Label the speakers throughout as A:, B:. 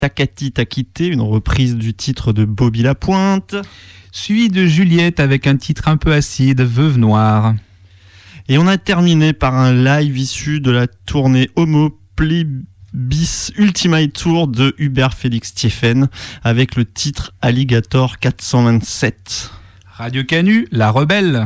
A: Takati Takité, une reprise du titre de Bobby Lapointe.
B: Suivi de Juliette avec un titre un peu acide, Veuve Noire.
A: Et on a terminé par un live issu de la tournée Homo Plebis Ultimate Tour de Hubert Félix Stephen avec le titre Alligator 427.
B: Radio Canu, la rebelle.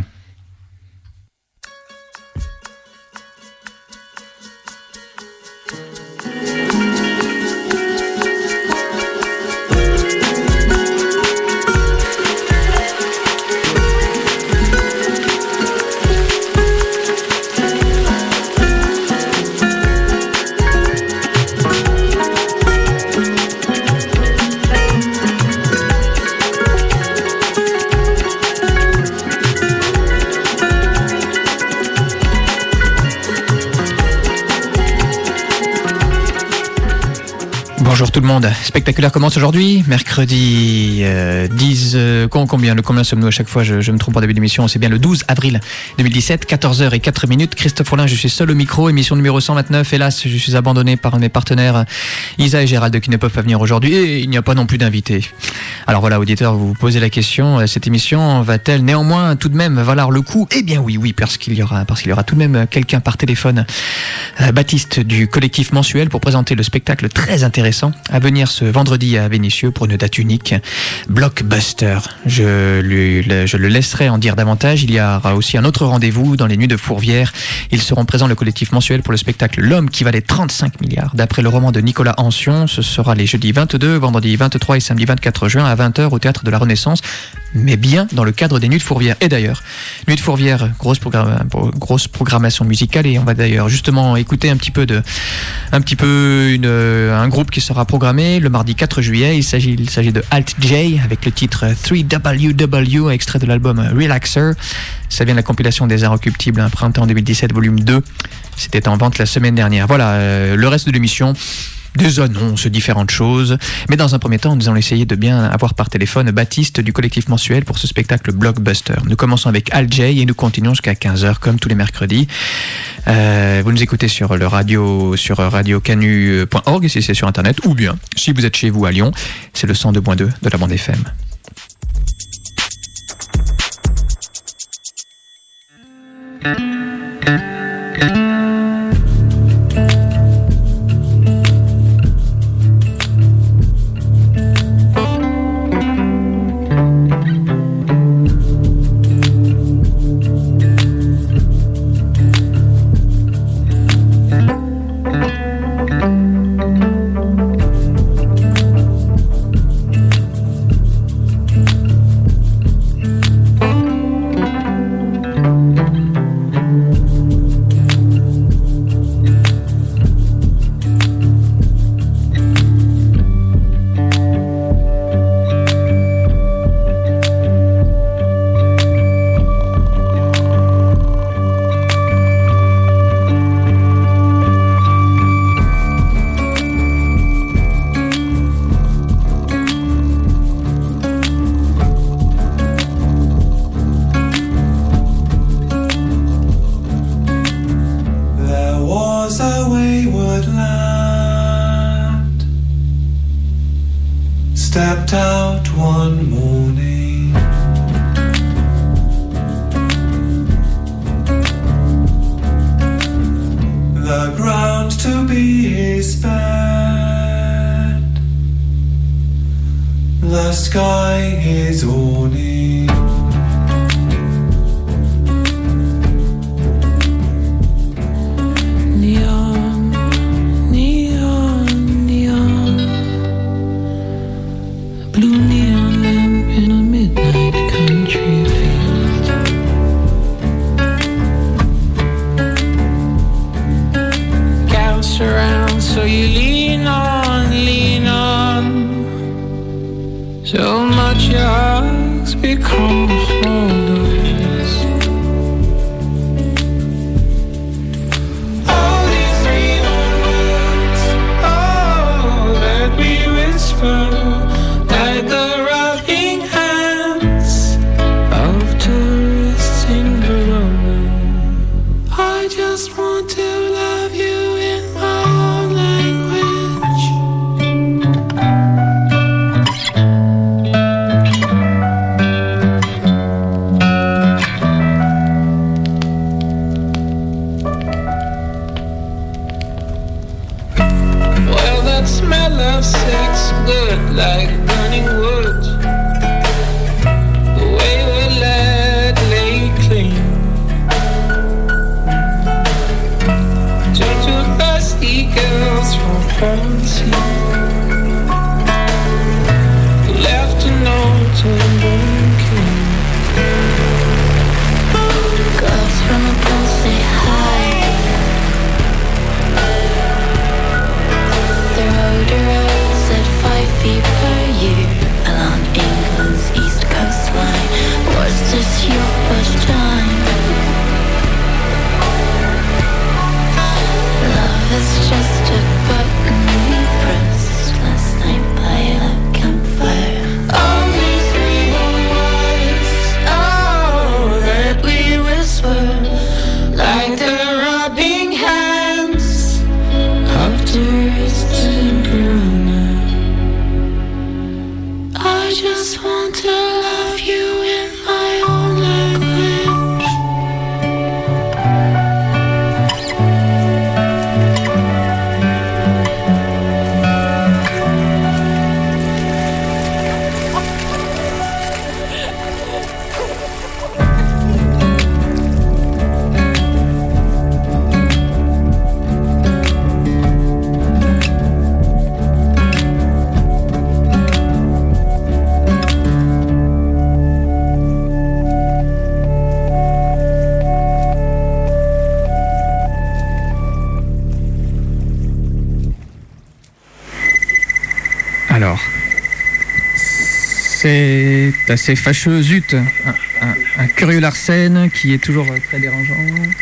C: Bonjour tout le monde, Spectaculaire commence aujourd'hui, mercredi combien sommes-nous à chaque fois, je me trompe en début d'émission, c'est bien le 12 avril 2017, 14h04. Christophe Rollin, je suis seul au micro, émission numéro 129, hélas je suis abandonné par mes partenaires Isa et Gérald qui ne peuvent pas venir aujourd'hui et il n'y a pas non plus d'invités. Alors voilà, auditeurs, vous vous posez la question, cette émission va-t-elle néanmoins tout de même valoir le coup ? Eh bien oui, parce qu'il y aura tout de même quelqu'un par téléphone, Baptiste du collectif mensuel pour présenter le spectacle très intéressant à venir ce vendredi à Vénissieux pour une date unique, Blockbuster. Je le laisserai en dire davantage. Il y aura aussi un autre rendez-vous dans les Nuits de Fourvière. Ils seront présents, le collectif mensuel, pour le spectacle L'homme qui valait 35 milliards, d'après le roman de Nicolas Ancion. Ce sera les jeudis 22, vendredi 23 et samedi 24 juin à 20h au Théâtre de la Renaissance, mais bien dans le cadre des Nuits de Fourvière. Et d'ailleurs, Nuits de Fourvière, grosse programmation musicale, et on va d'ailleurs justement écouter un groupe qui sera programmé le mardi 4 juillet. Il s'agit de Alt J avec le titre 3WW, extrait de l'album Relaxer. Ça vient de la compilation des Arts Occultibles, un printemps 2017, volume 2. C'était en vente la semaine dernière. Voilà, le reste de l'émission, des annonces, différentes choses. Mais dans un premier temps, nous allons essayer de bien avoir par téléphone Baptiste du collectif mensuel pour ce spectacle Blockbuster. Nous commençons avec Al J et nous continuons jusqu'à 15h comme tous les mercredis. Vous nous écoutez sur radiocanu.org si c'est sur internet, ou bien si vous êtes chez vous à Lyon, c'est le 102.2 de la bande FM.
D: Want to love you in my own language. have sex good like burning wood. The way we let lay clean to two thirsty girls from quarantine, left a note to the king.
E: Girls from the pool say hi. The roads at 5 feet per year along England's east coastline. Was this your first time? Love is just a button we pressed last night by a campfire. All these little words, oh, that we whisper, like the rubbing hands of tourists in Brunei. I just want to love you in my own language.
C: Alors, c'est assez fâcheux, zut, un curieux Larsen qui est toujours très dérangeant.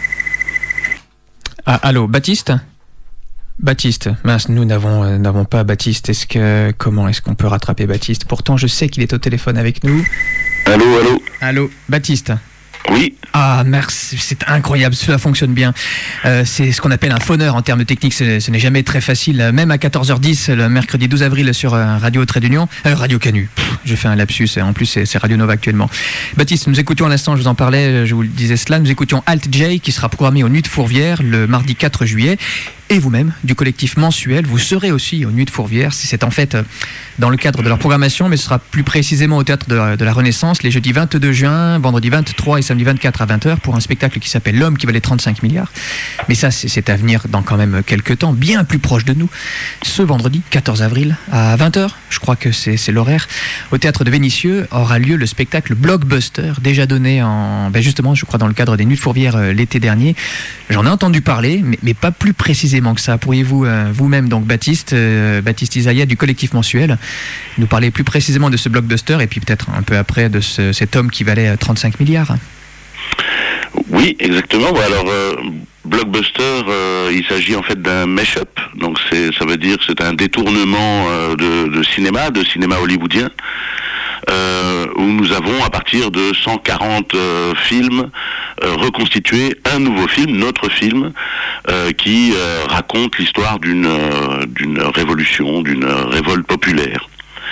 C: Ah, allô, Baptiste ? Baptiste, mince, nous n'avons pas Baptiste. Comment est-ce qu'on peut rattraper Baptiste ? Pourtant, je sais qu'il est au téléphone avec nous.
F: Allô.
C: Allô, Baptiste ?
F: Oui.
C: Ah, merci, c'est incroyable, cela fonctionne bien. C'est ce qu'on appelle un phoneur en termes techniques, ce n'est jamais très facile. Même à 14h10, le mercredi 12 avril sur Radio Trait d'Union, Radio Canu, je fais un lapsus, en plus c'est Radio Nova actuellement. Baptiste, nous écoutions à l'instant, je vous en parlais, je vous le disais cela, nous écoutions Alt J qui sera programmé aux Nuits de Fourvière le mardi 4 juillet. Et vous-même, du collectif mensuel, vous serez aussi aux Nuits de Fourvière. C'est en fait dans le cadre de leur programmation, mais ce sera plus précisément au Théâtre de la Renaissance, les jeudis 22 juin, vendredi 23 et samedi 24 à 20h, pour un spectacle qui s'appelle L'Homme qui valait 35 milliards. Mais ça, c'est à venir dans quand même quelques temps, bien plus proche de nous. Ce vendredi 14 avril à 20h, je crois que c'est l'horaire, au Théâtre de Vénissieux aura lieu le spectacle Blockbuster, déjà donné justement, je crois, dans le cadre des Nuits de Fourvière l'été dernier. J'en ai entendu parler, mais pas plus précisément que ça. Pourriez-vous vous-même, donc Baptiste Isaïa du collectif mensuel, nous parler plus précisément de ce blockbuster et puis peut-être un peu après de cet homme qui valait 35 milliards?
F: Oui, exactement. Alors, Blockbuster, il s'agit en fait d'un mash-up. Donc ça veut dire que c'est un détournement de cinéma hollywoodien. Où nous avons, à partir de 140 films, reconstitué un nouveau film, notre film, qui raconte l'histoire d'une révolution, d'une révolte populaire.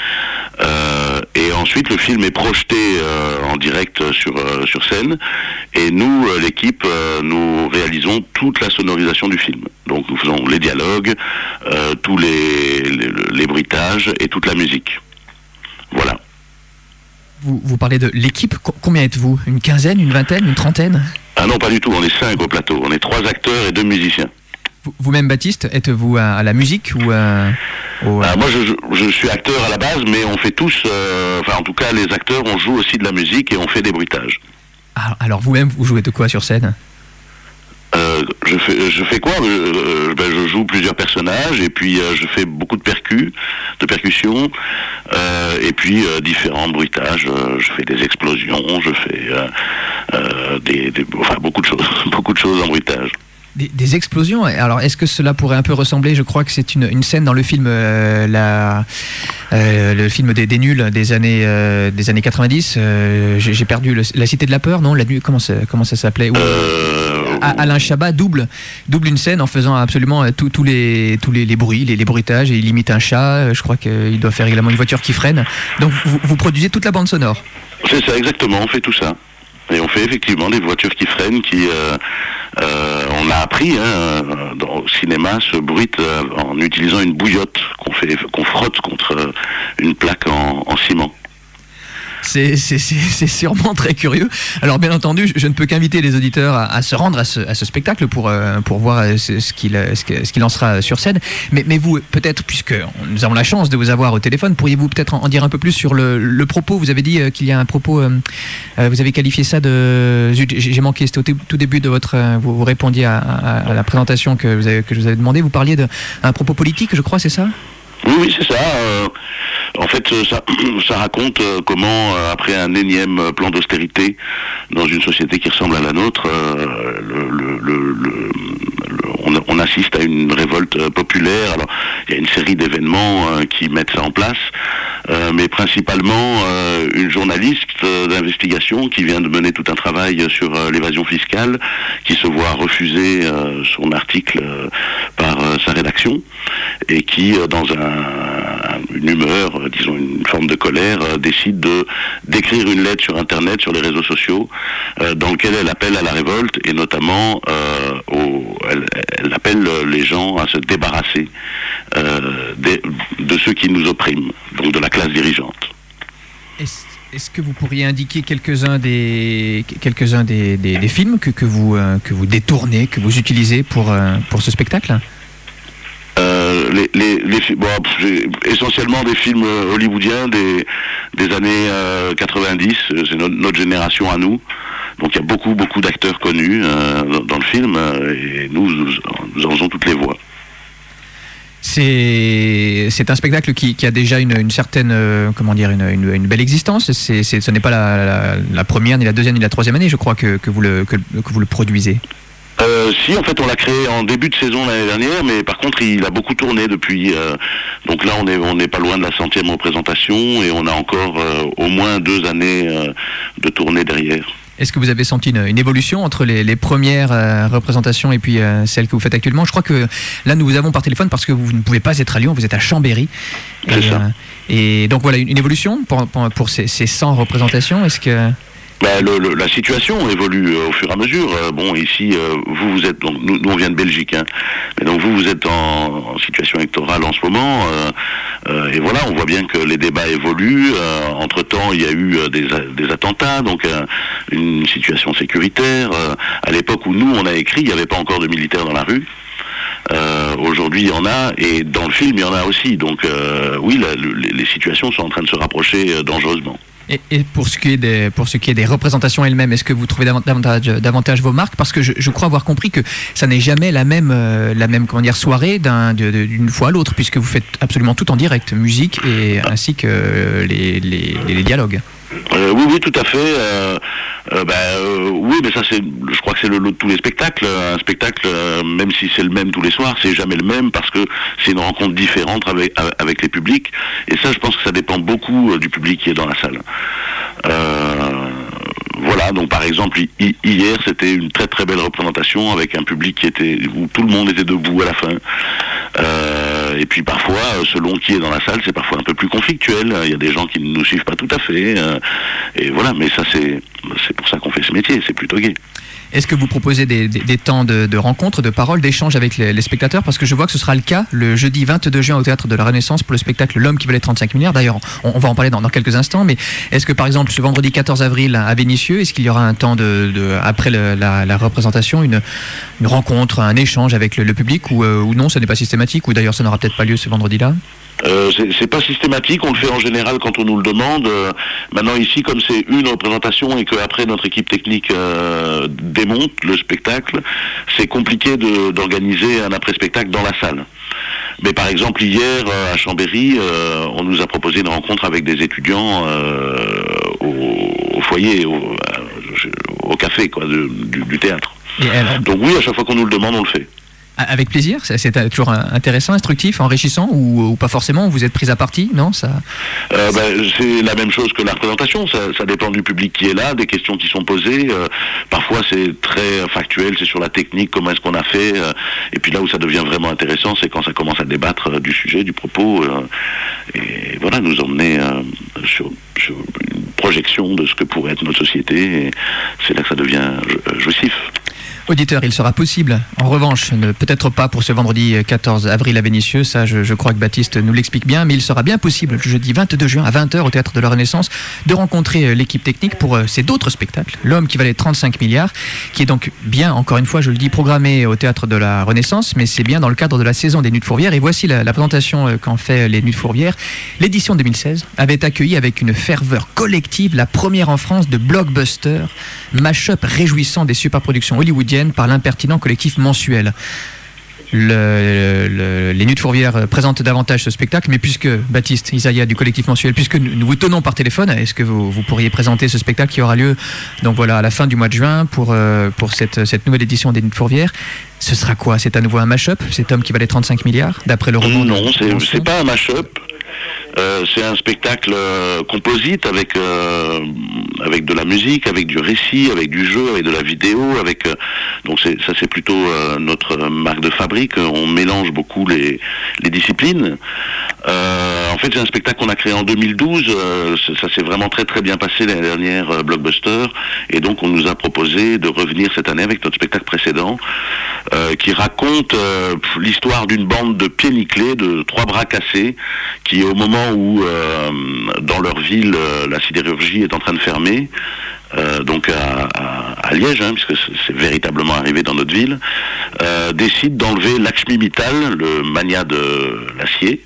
F: Et ensuite, le film est projeté en direct sur scène, et nous, l'équipe, nous réalisons toute la sonorisation du film. Donc nous faisons les dialogues, tous les bruitages et toute la musique. Voilà.
C: Vous parlez de l'équipe, combien êtes-vous ? Une quinzaine, une vingtaine, une trentaine ?
F: Ah non, pas du tout, on est 5 au plateau, on est 3 acteurs et 2 musiciens.
C: Vous-même, Baptiste, êtes-vous à la musique ou
F: moi, je suis acteur à la base, mais on fait tous, en tout cas, les acteurs, on joue aussi de la musique et on fait des bruitages.
C: Alors vous-même, vous jouez de quoi sur scène ?
F: Je fais quoi ? Je joue plusieurs personnages et puis je fais beaucoup de percussions et puis différents bruitages. Je fais des explosions, je fais beaucoup de choses en bruitage.
C: Des explosions. Alors, est-ce que cela pourrait un peu ressembler ? Je crois que c'est une scène dans le film, le film des nuls des années 90. J'ai perdu la Cité de la peur, non ? La nuit. Comment ça s'appelait ? Alain Chabat double une scène en faisant absolument tous les bruits, les bruitages, et il imite un chat. Je crois qu'il doit faire également une voiture qui freine. Donc, vous produisez toute la bande sonore.
F: C'est ça, exactement. On fait tout ça. Et on fait effectivement des voitures qui freinent, On a appris au cinéma ce bruit en utilisant une bouillotte qu'on frotte contre une plaque en ciment.
C: C'est sûrement très curieux. Alors bien entendu, je ne peux qu'inviter les auditeurs à se rendre à ce spectacle pour voir ce qu'il en sera sur scène. Mais vous, peut-être, puisque nous avons la chance de vous avoir au téléphone, pourriez-vous peut-être en dire un peu plus sur le propos? Vous avez dit qu'il y a un propos, vous avez qualifié ça de... J'ai manqué, c'était au tout début de votre... Vous répondiez à la présentation que je vous avais demandé. Vous parliez d'un propos politique, je crois, c'est ça?
F: Oui, c'est ça. En fait, ça raconte comment, après un énième plan d'austérité dans une société qui ressemble à la nôtre, on assiste à une révolte populaire. Alors, il y a une série d'événements qui mettent ça en place, mais principalement une journaliste d'investigation qui vient de mener tout un travail sur l'évasion fiscale, qui se voit refuser son article par sa rédaction, et qui, dans une humeur, disons une forme de colère, décide d'écrire une lettre sur Internet, sur les réseaux sociaux, dans laquelle elle appelle à la révolte, et notamment elle appelle les gens à se débarrasser de ceux qui nous oppriment, donc de la classe dirigeante.
C: Est-ce que vous pourriez indiquer quelques-uns des films que vous détournez, que vous utilisez pour ce spectacle?
F: Essentiellement des films hollywoodiens des années 90, c'est notre génération à nous. Donc il y a beaucoup d'acteurs connus dans le film, et nous en faisons toutes les voix.
C: C'est un spectacle qui a déjà une certaine, une belle existence. Ce n'est pas la première, ni la deuxième, ni la troisième année, je crois, que vous le produisez.
F: Si, en fait, on l'a créé en début de saison l'année dernière, mais par contre, il a beaucoup tourné depuis. Donc là, on n'est pas loin de la 100e représentation, et on a encore au moins 2 années de tournée derrière.
C: Est-ce que vous avez senti une évolution entre les premières représentations et puis celles que vous faites actuellement? Je crois que là, nous vous avons par téléphone parce que vous ne pouvez pas être à Lyon, vous êtes à Chambéry.
F: C'est ça.
C: Et donc voilà, une évolution pour ces 100 représentations. Est-ce que...
F: La situation évolue au fur et à mesure. Ici, vous êtes, donc nous on vient de Belgique, mais donc vous êtes en situation électorale en ce moment, et voilà, on voit bien que les débats évoluent. Entre-temps, il y a eu des attentats, donc une situation sécuritaire. À l'époque où nous on a écrit, il n'y avait pas encore de militaires dans la rue. Aujourd'hui, il y en a, et dans le film, il y en a aussi. Donc oui, les situations sont en train de se rapprocher dangereusement.
C: Et pour ce qui est des représentations elles-mêmes, est-ce que vous trouvez davantage vos marques? Parce que je crois avoir compris que ça n'est jamais la même soirée d'une fois à l'autre, puisque vous faites absolument tout en direct, musique ainsi que les dialogues.
F: Oui, tout à fait. Oui, mais ça, je crois que c'est le lot de tous les spectacles. Un spectacle, même si c'est le même tous les soirs, c'est jamais le même parce que c'est une rencontre différente avec les publics. Et ça, je pense que ça dépend beaucoup du public qui est dans la salle. Voilà, donc par exemple, hier, c'était une très très belle représentation avec un public où tout le monde était debout à la fin. Et puis parfois, selon qui est dans la salle, c'est parfois un peu plus conflictuel. Il y a des gens qui ne nous suivent pas tout à fait. Et voilà, mais ça c'est pour ça qu'on fait ce métier, c'est plutôt gai.
C: Est-ce que vous proposez des temps de rencontres, de paroles, d'échanges avec les spectateurs? Parce que je vois que ce sera le cas le jeudi 22 juin au Théâtre de la Renaissance pour le spectacle L'Homme qui valait 35 milliards. D'ailleurs, on va en parler dans quelques instants. Mais est-ce que par exemple ce vendredi 14 avril à Vénissieux, est-ce qu'il y aura un temps après la représentation, une rencontre, un échange avec le public ou non, ce n'est pas systématique, ou d'ailleurs ça n'aura peut-être pas lieu ce vendredi-là?
F: C'est pas systématique, on le fait en général quand on nous le demande. Maintenant ici, comme c'est une représentation et qu'après notre équipe technique démonte le spectacle, c'est compliqué d'organiser un après-spectacle dans la salle. Mais par exemple hier à Chambéry, on nous a proposé une rencontre avec des étudiants au foyer, au café du théâtre. Donc oui, à chaque fois qu'on nous le demande, on le fait.
C: Avec plaisir, c'est toujours intéressant, instructif, enrichissant, ou pas forcément, vous êtes pris à partie, non ça...
F: C'est la même chose que la représentation, ça dépend du public qui est là, des questions qui sont posées, parfois c'est très factuel, c'est sur la technique, comment est-ce qu'on a fait, et puis là où ça devient vraiment intéressant, c'est quand ça commence à débattre du sujet, du propos, et voilà, nous emmener sur une projection de ce que pourrait être notre société, et c'est là que ça devient jouissif.
C: Auditeurs, il sera possible, en revanche, peut-être pas pour ce vendredi 14 avril à Vénissieux, ça je crois que Baptiste nous l'explique bien, mais il sera bien possible le jeudi 22 juin à 20h au Théâtre de la Renaissance de rencontrer l'équipe technique pour ces d'autres spectacles, L'homme qui valait 35 milliards, qui est donc bien, encore une fois je le dis, programmé au Théâtre de la Renaissance, mais c'est bien dans le cadre de la saison des Nuits de Fourvière, et voici la présentation qu'en fait les Nuits de Fourvière. L'édition 2016 avait accueilli avec une ferveur collective la première en France de blockbuster, mash-up réjouissant des superproductions hollywoodiennes par l'impertinent collectif mensuel. Les Nuits de Fourvière présentent davantage ce spectacle, mais puisque Baptiste Isaiah du collectif mensuel, puisque nous vous tenons par téléphone, est-ce que vous pourriez présenter ce spectacle qui aura lieu donc voilà, à la fin du mois de juin pour cette nouvelle édition des Nuits de Fourvière? Ce sera quoi? C'est à nouveau un mash-up, cet homme qui valait 35 milliards, d'après le roman?
F: Non, c'est pas un mash-up. C'est un spectacle composite avec de la musique, avec du récit, avec du jeu, avec de la vidéo, donc ça c'est plutôt notre marque de fabrique. On mélange beaucoup les disciplines. En fait, c'est un spectacle qu'on a créé en 2012. Ça s'est vraiment très très bien passé l'année dernière, Blockbuster, et donc on nous a proposé de revenir cette année avec notre spectacle précédent, qui raconte l'histoire d'une bande de pieds nickelés, de 3 bras cassés, qui au moment où dans leur ville la sidérurgie est en train de fermer, donc à Liège, puisque c'est véritablement arrivé dans notre ville, décide d'enlever Lakshmi Mittal, le magnat de l'acier,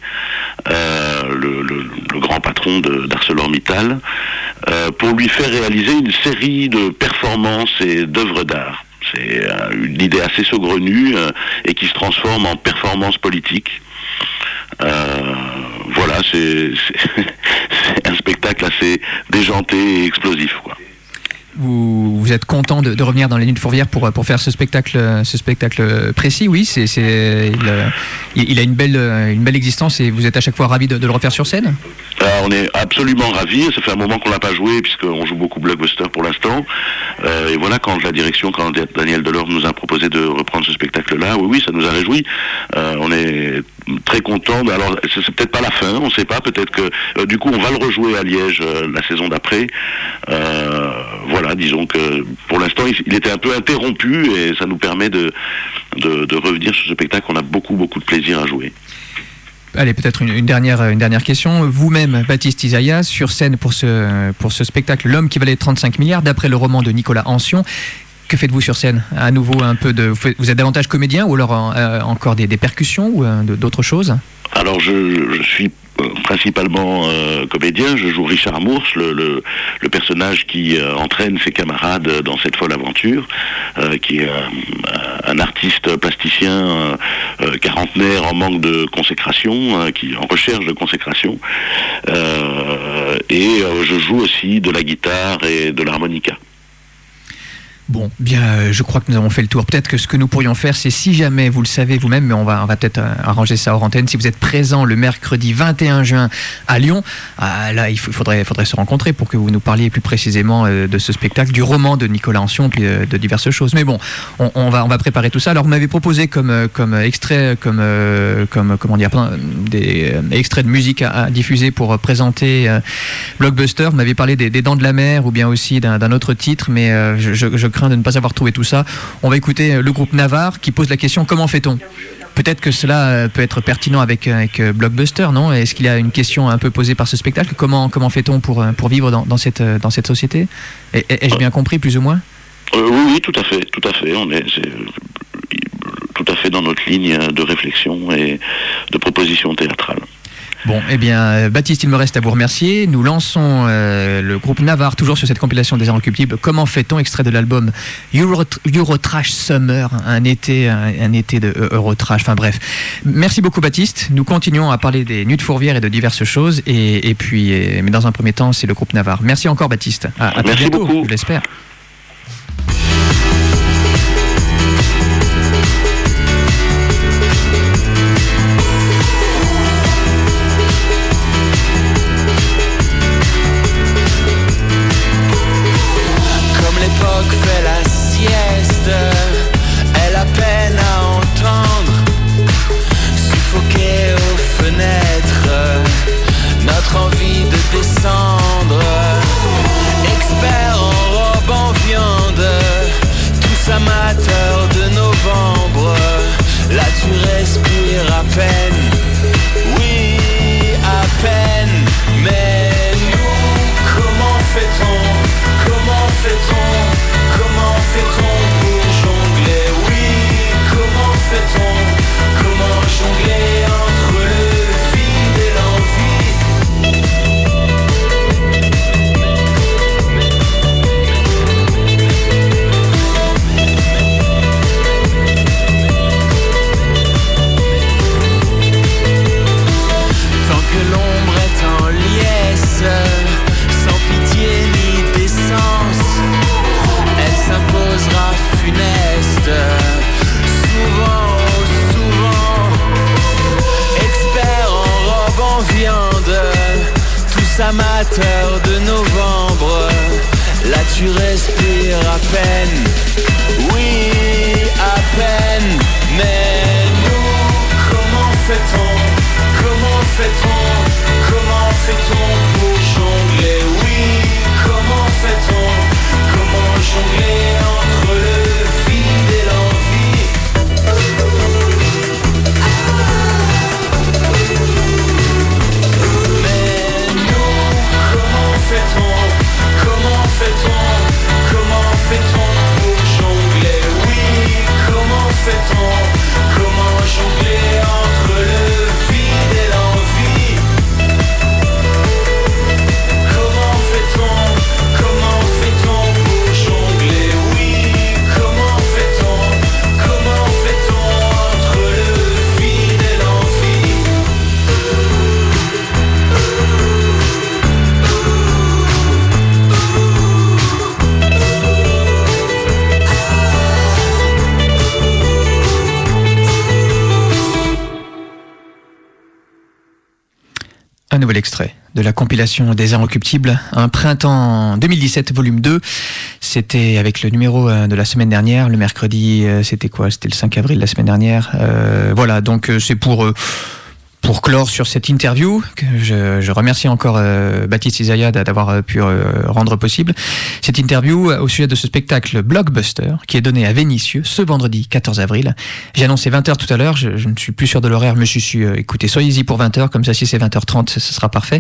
F: le grand patron d'ArcelorMittal, pour lui faire réaliser une série de performances et d'œuvres d'art. C'est une idée assez saugrenue et qui se transforme en performance politique. Voilà, c'est un spectacle assez déjanté et explosif, quoi.
C: Vous êtes content de revenir dans les Nuits de Fourvière pour faire ce spectacle précis? Oui, il a une belle existence et vous êtes à chaque fois ravis de le refaire sur scène?
F: On est absolument ravis. Ça fait un moment qu'on l'a pas joué puisqu'on joue beaucoup Blockbuster pour l'instant. Et voilà, quand Daniel Delorme nous a proposé de reprendre ce spectacle-là, oui, ça nous a réjouis. On est très contents. Alors, c'est peut-être pas la fin, on sait pas. Peut-être que du coup, on va le rejouer à Liège la saison d'après. Voilà, disons que pour l'instant, il était un peu interrompu et ça nous permet de revenir sur ce spectacle. On a beaucoup de plaisir à jouer.
C: Allez, peut-être une dernière question. Vous-même, Baptiste Isaiah, sur scène pour ce spectacle L'homme qui valait 35 milliards, d'après le roman de Nicolas Ancion. Que faites-vous sur scène? À nouveau vous êtes davantage comédien ou alors encore des percussions ou d'autres choses? Alors
F: je suis principalement comédien. Je joue Richard Mours, le personnage qui entraîne ses camarades dans cette folle aventure, qui est un artiste plasticien quarantenaire en manque de consécration, qui est en recherche de consécration. Et je joue aussi de la guitare et de l'harmonica.
C: Bon, bien, je crois que nous avons fait le tour. Peut-être que ce que nous pourrions faire, c'est, si jamais vous le savez vous-même, mais on va peut-être arranger ça hors antenne, si vous êtes présent le mercredi 21 juin à Lyon, là, il faudrait se rencontrer pour que vous nous parliez plus précisément de ce spectacle, du roman de Nicolas Ancion, puis de diverses choses. Mais bon, on va préparer tout ça. Alors, vous m'avez proposé comme extrait, comment dire, des extraits de musique à diffuser pour présenter Blockbuster. Vous m'avez parlé des Dents de la Mer, ou bien aussi d'un autre titre, mais je crains de ne pas avoir trouvé tout ça. On va écouter le groupe Navarre qui pose la question: comment fait-on? Peut-être que cela peut être pertinent avec Blockbuster, non? Est-ce qu'il y a une question un peu posée par ce spectacle? Comment fait-on pour vivre dans cette société? Ai-je bien compris, plus ou moins?
F: Oui, tout à fait. C'est tout à fait dans notre ligne de réflexion et de proposition théâtrale.
C: Bon, eh bien, Baptiste, il me reste à vous remercier. Nous lançons le groupe Navarre, toujours sur cette compilation des Inrecuptibles. Comment fait-on? Extrait de l'album Eurotrash Summer, un été de Eurotrash. Enfin bref. Merci beaucoup, Baptiste. Nous continuons à parler des Nuits de Fourvière et de diverses choses. Et puis, mais dans un premier temps, c'est le groupe Navarre. Merci encore, Baptiste. À très bientôt, beaucoup. Je l'espère.
D: Fait la sieste, elle a peine à entendre, suffoquée aux fenêtres, notre envie de descendre. Expert en robe en amateur de novembre, là tu respires à peine, oui à peine. Mais nous, comment fait-on pour jongler? Oui, comment fait-on jongler entre le vide et l'envie? Mais nous, comment fait-on pour jongler? Oui, comment jongler entre le vide et l'envie? Comment fait-on pour jongler? Oui, comment fait-on entre le vide et l'envie?
C: Un nouvel extrait de la compilation des Inrecuptibles, un printemps 2017 volume 2. C'était avec le numéro de la semaine dernière, le mercredi, c'était quoi? C'était le 5 avril la semaine dernière. Voilà, donc c'est pour clore sur cette interview, que je remercie encore Baptiste Isaïa d'avoir pu rendre possible, cette interview au sujet de ce spectacle Blockbuster qui est donné à Vénissieux ce vendredi 14 avril. J'ai annoncé 20h tout à l'heure, je ne suis plus sûr de l'horaire, mais je suis écoutez, soyez-y pour 20h, comme ça si c'est 20h30, ce sera parfait.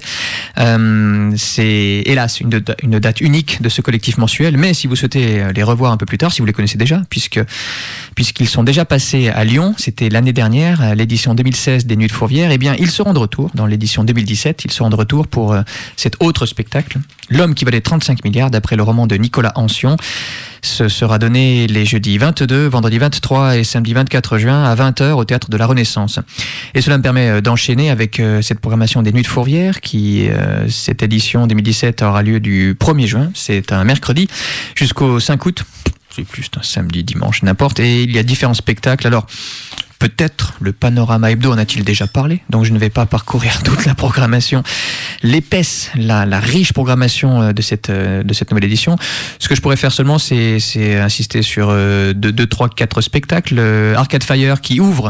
C: C'est hélas une date unique de ce collectif mensuel, mais si vous souhaitez les revoir un peu plus tard, si vous les connaissez déjà, puisqu'ils sont déjà passés à Lyon, c'était l'année dernière, à l'édition 2016 des Nuits de Fourvière, eh bien, ils seront de retour dans l'édition 2017. Ils seront de retour pour cet autre spectacle, L'homme qui valait 35 milliards, d'après le roman de Nicolas Ancion. Ce sera donné les jeudis 22, vendredi 23 et samedi 24 juin à 20h au Théâtre de la Renaissance. Et cela me permet d'enchaîner avec cette programmation des Nuits de Fourvière qui, cette édition 2017 aura lieu du 1er juin, c'est un mercredi, jusqu'au 5 août. C'est plus un samedi, dimanche, n'importe. Et il y a différents spectacles. Alors, peut-être le Panorama Hebdo en a-t-il déjà parlé, donc je ne vais pas parcourir toute la programmation, l'épaisse, la riche programmation de cette nouvelle édition. Ce que je pourrais faire seulement, c'est insister sur 2, 3, 4 spectacles. Arcade Fire qui ouvre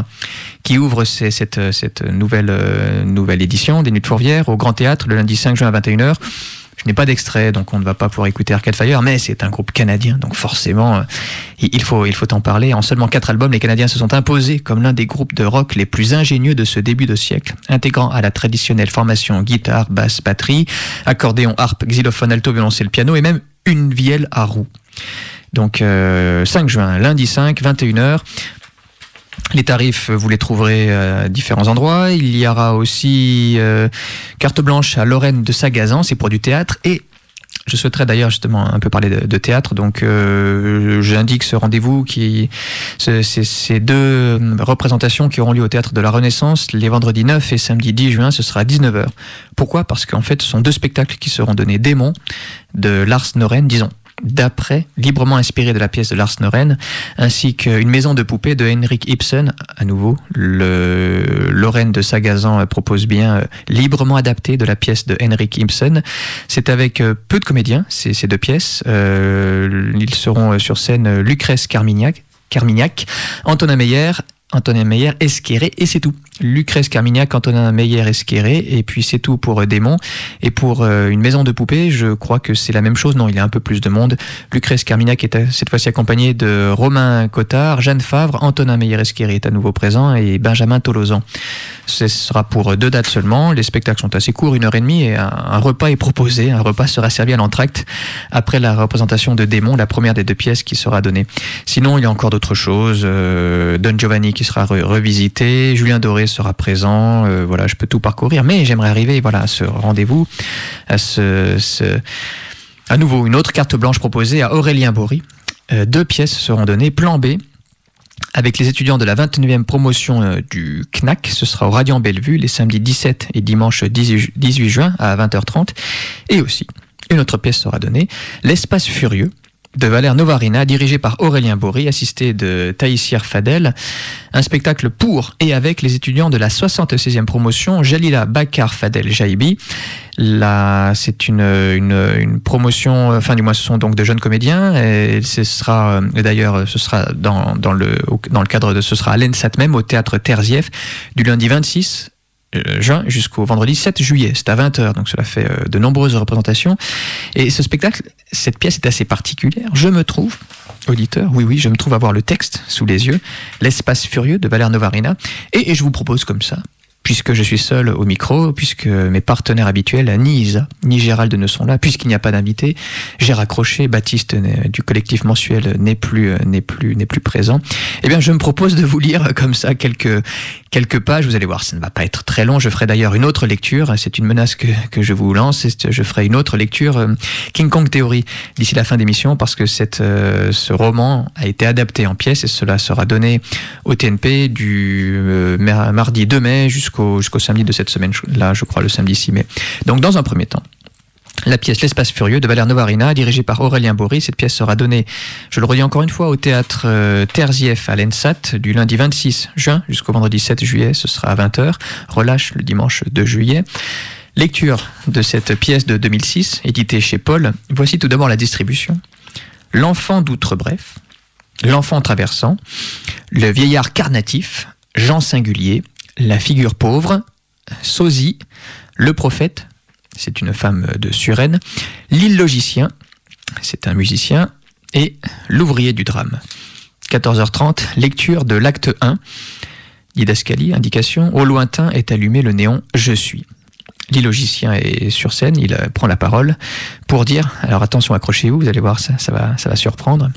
C: cette nouvelle édition des Nuits de Fourvière au Grand Théâtre le lundi 5 juin à 21h. Je n'ai pas d'extrait, donc on ne va pas pouvoir écouter Arcade Fire, mais c'est un groupe canadien, donc forcément, il faut en parler. En seulement 4 albums, les Canadiens se sont imposés comme l'un des groupes de rock les plus ingénieux de ce début de siècle, intégrant à la traditionnelle formation guitare, basse, batterie, accordéon, harpe, xylophone, alto, violoncelle, piano et même une vielle à roue. Donc 5 juin, lundi 5, 21h. Les tarifs, vous les trouverez à différents endroits. Il y aura aussi carte blanche à Lorraine de Sagazan, c'est pour du théâtre. Et je souhaiterais d'ailleurs justement un peu parler de théâtre. Donc j'indique ce rendez-vous, ces 2 représentations qui auront lieu au Théâtre de la Renaissance les vendredis 9 et samedi 10 juin, ce sera à 19h. Pourquoi ? Parce qu'en fait, ce sont 2 spectacles qui seront donnés. Démon de Lars Norén, disons, d'après, librement inspiré de la pièce de Lars Norén, ainsi qu'une maison de poupées de Henrik Ibsen. À nouveau, le Lorraine de Sagazan propose bien, librement adapté de la pièce de Henrik Ibsen. C'est avec peu de comédiens, ces 2 pièces. Ils seront sur scène Lucrèce Carmignac, Antonin Meyer, Esqueré, et c'est tout. Lucrèce Carmignac, Antonin Meyer, Esqueré, et puis c'est tout pour Démon. Et pour une maison de poupées, je crois que c'est la même chose. Non, il y a un peu plus de monde. Lucrèce Carmignac est cette fois-ci accompagné de Romain Cottard, Jeanne Favre, Antonin Meyer, Esqueré est à nouveau présent, et Benjamin Tolosan. Ce sera pour 2 dates seulement. Les spectacles sont assez courts, 1h30, et un repas est proposé. Un repas sera servi à l'entracte après la représentation de Démon, la première des 2 pièces qui sera donnée. Sinon, il y a encore d'autres choses. Don Giovanni qui sera revisité, Julien Doré sera présent. Voilà, je peux tout parcourir, mais j'aimerais arriver à ce rendez-vous, à nouveau une autre carte blanche proposée à Aurélien Bory. 2 pièces seront données. Plan B, avec les étudiants de la 29e promotion du CNAC, ce sera au Radiant Bellevue les samedis 17 et dimanche 18 juin à 20h30. Et aussi, une autre pièce sera donnée, L'Espace Furieux, de Valère Novarina, dirigé par Aurélien Bory, assisté de Taïsir Fadel. Un spectacle pour et avec les étudiants de la 76e promotion Jalila Bakar Fadel Jaibi. Là, c'est une promotion, enfin du moins ce sont donc de jeunes comédiens, et ce sera dans le cadre de, ce sera à l'ENSAT même, au théâtre Terzieff, du lundi 26 juin jusqu'au vendredi 7 juillet. C'est à 20h, donc cela fait de nombreuses représentations. Et ce spectacle, cette pièce est assez particulière. Je me trouve, auditeur, oui, je me trouve avoir le texte sous les yeux, L'espace furieux de Valère Novarina, et je vous propose comme ça, puisque je suis seul au micro, puisque mes partenaires habituels, ni Isa, ni Gérald ne sont là, puisqu'il n'y a pas d'invité, j'ai raccroché, Baptiste du collectif mensuel n'est plus présent. Eh bien, je me propose de vous lire comme ça quelques pages. Vous allez voir, ça ne va pas être très long. Je ferai d'ailleurs une autre lecture. C'est une menace que je vous lance. Je ferai une autre lecture, King Kong Theory, d'ici la fin d'émission, parce que ce roman a été adapté en pièce et cela sera donné au TNP du mardi 2 mai jusqu'au samedi de cette semaine, là je crois le samedi 6 mai. Donc dans un premier temps, la pièce L'espace furieux de Valère Novarina, dirigée par Aurélien Bory. Cette pièce sera donnée, je le redis encore une fois, au théâtre Terzieff à l'ENSAT du lundi 26 juin jusqu'au vendredi 7 juillet, ce sera à 20h, relâche le dimanche 2 juillet. Lecture de cette pièce de 2006, éditée chez Paul. Voici tout d'abord la distribution. L'enfant d'Outrebref, l'enfant traversant, le vieillard carnatif, Jean Singulier, la figure pauvre, Sosie, le prophète, c'est une femme de Suresnes, l'île logicien, c'est un musicien, et l'ouvrier du drame. 14h30, lecture de l'acte 1, didascalie, indication, au lointain est allumé le néon « Je suis ». L'île logicien est sur scène, il prend la parole pour dire, alors attention, accrochez-vous, vous allez voir, ça va surprendre.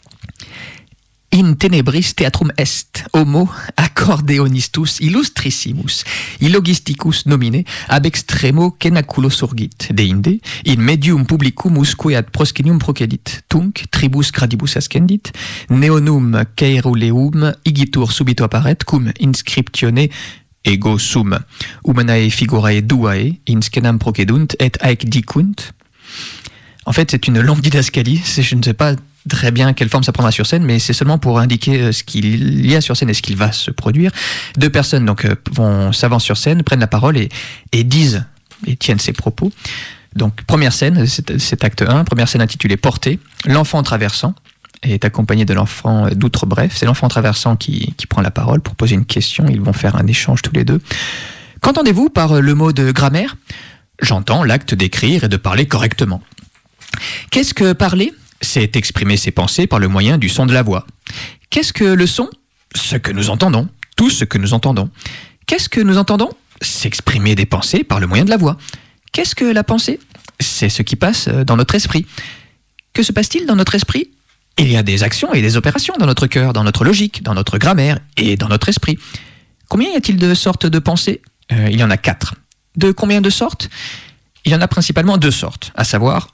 C: In tenebris theatrum est, homo accordeonistus illustrissimus, illogisticus nomine, ab extremo cenaculo surgit, deinde, in medium publicum usque ad proscenium procedit, tunc tribus gradibus ascendit, neonum caeruleum igitur subito apparet, cum inscriptione ego sum, humanae figurae duae, in scenam procedunt, et aec dicunt. En fait, c'est une longue didascalie, je ne sais pas très bien quelle forme ça prendra sur scène, mais c'est seulement pour indiquer ce qu'il y a sur scène et ce qu'il va se produire. Deux personnes donc s'avancent sur scène, prennent la parole et disent et tiennent ses propos. Donc première scène, c'est acte 1, première scène intitulée Portée. L'enfant traversant est accompagné de l'enfant d'Outrebref. C'est l'enfant traversant qui prend la parole pour poser une question. Ils vont faire un échange tous les deux. Qu'entendez-vous par le mot de grammaire ? J'entends l'acte d'écrire et de parler correctement. Qu'est-ce que parler ? C'est exprimer ses pensées par le moyen du son de la voix. Qu'est-ce que le son ? Ce que nous entendons, tout ce que nous entendons. Qu'est-ce que nous entendons ? S'exprimer des pensées par le moyen de la voix. Qu'est-ce que la pensée ? C'est ce qui passe dans notre esprit. Que se passe-t-il dans notre esprit ? Il y a des actions et des opérations dans notre cœur, dans notre logique, dans notre grammaire et dans notre esprit. Combien y a-t-il de sortes de pensées ? Il y en a 4. De combien de sortes ? Il y en a principalement 2 sortes, à savoir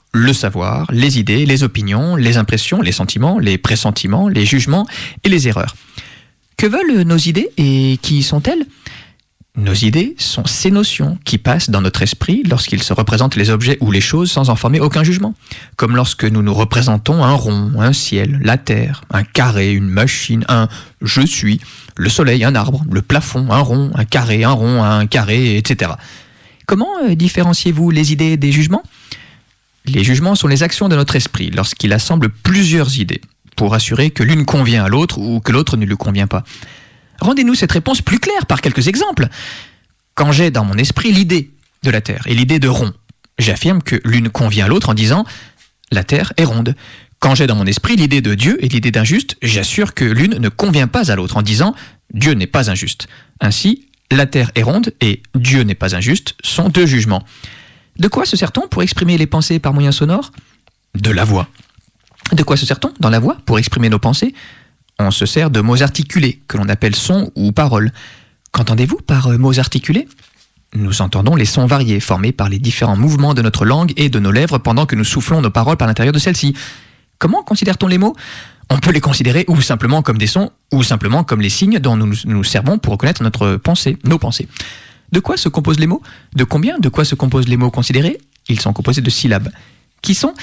C: les idées, les opinions, les impressions, les sentiments, les pressentiments, les jugements et les erreurs. Que veulent nos idées et qui sont-elles ? Nos idées sont ces notions qui passent dans notre esprit lorsqu'ils se représentent les objets ou les choses sans en former aucun jugement. Comme lorsque nous nous représentons un rond, un ciel, la terre, un carré, une machine, un « je suis », le soleil, un arbre, le plafond, un rond, un carré, etc. Comment différenciez-vous les idées des jugements ? Les jugements sont les actions de notre esprit lorsqu'il assemble plusieurs idées pour assurer que l'une convient à l'autre ou que l'autre ne lui convient pas. Rendez-nous cette réponse plus claire par quelques exemples. Quand j'ai dans mon esprit l'idée de la Terre et l'idée de rond, j'affirme que l'une convient à l'autre en disant « la Terre est ronde ». Quand j'ai dans mon esprit l'idée de Dieu et l'idée d'injuste, j'assure que l'une ne convient pas à l'autre en disant « Dieu n'est pas injuste ». Ainsi, la Terre est ronde et Dieu n'est pas injuste sont 2 jugements. De quoi se sert-on pour exprimer les pensées par moyen sonore ? De la voix. De quoi se sert-on dans la voix pour exprimer nos pensées ? On se sert de mots articulés, que l'on appelle sons ou paroles. Qu'entendez-vous par mots articulés ? Nous entendons les sons variés formés par les différents mouvements de notre langue et de nos lèvres pendant que nous soufflons nos paroles par l'intérieur de celles-ci. Comment considère-t-on les mots ? On peut les considérer ou simplement comme des sons, ou simplement comme les signes dont nous nous servons pour reconnaître nos pensées. De quoi se composent les mots ? De combien ? De quoi se composent les mots considérés ? Ils sont composés de syllabes. Qui sont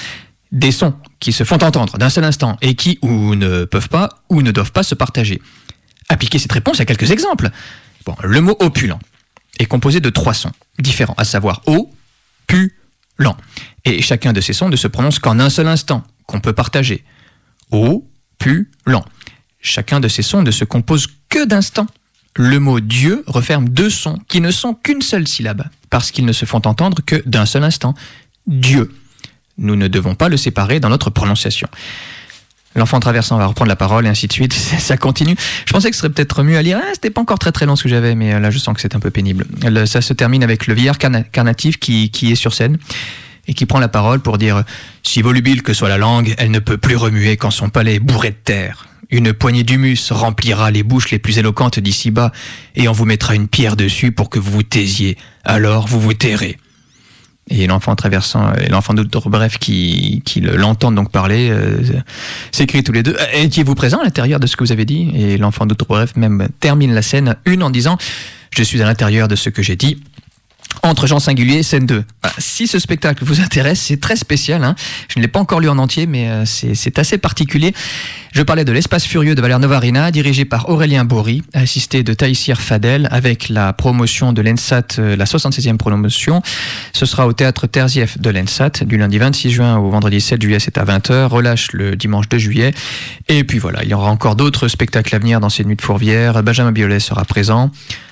C: des sons qui se font entendre d'un seul instant et qui ou ne peuvent pas ou ne doivent pas se partager. Appliquez cette réponse à quelques exemples. Bon, le mot opulent est composé de 3 sons différents, à savoir O, pu, lent. Et chacun de ces sons ne se prononce qu'en un seul instant, qu'on peut partager. O, pu, lent. Chacun de ces sons ne se compose que d'instants. Le mot Dieu referme 2 sons qui ne sont qu'une seule syllabe, parce qu'ils ne se font entendre que d'un seul instant. Dieu. Nous ne devons pas le séparer dans notre prononciation. L'enfant traversant va reprendre la parole et ainsi de suite. Ça continue. Je pensais que ce serait peut-être mieux à lire. C'était pas encore très long ce que j'avais, mais là je sens que c'est un peu pénible. Ça se termine avec le vieillard carnatif qui est sur scène et qui prend la parole pour dire « Si volubile que soit la langue, elle ne peut plus remuer quand son palais est bourré de terre. Une poignée d'humus remplira les bouches les plus éloquentes d'ici-bas et on vous mettra une pierre dessus pour que vous vous taisiez. Alors vous vous tairez. » Et l'enfant traversant, et l'enfant d'Outrebref qui l'entend donc parler, s'écrit tous les deux. Étiez-vous présent à l'intérieur de ce que vous avez dit? Et l'enfant d'Outrebref même termine la scène 1 en disant « Je suis à l'intérieur de ce que j'ai dit ». Entre gens singuliers, scène 2. Si ce spectacle vous intéresse, c'est très spécial. Hein. Je ne l'ai pas encore lu en entier, mais c'est assez particulier. Je parlais de L'Espace Furieux de Valère Novarina, dirigé par Aurélien Bory, assisté de Taïsir Fadel, avec la promotion de l'ENSAT, la 76e promotion. Ce sera au théâtre Terzieff de l'ENSAT, du lundi 26 juin au vendredi 7 juillet, c'est à 20h. Relâche le dimanche 2 juillet. Et puis voilà, il y aura encore d'autres spectacles à venir dans ces nuits de Fourvière. Benjamin Biolay sera présent.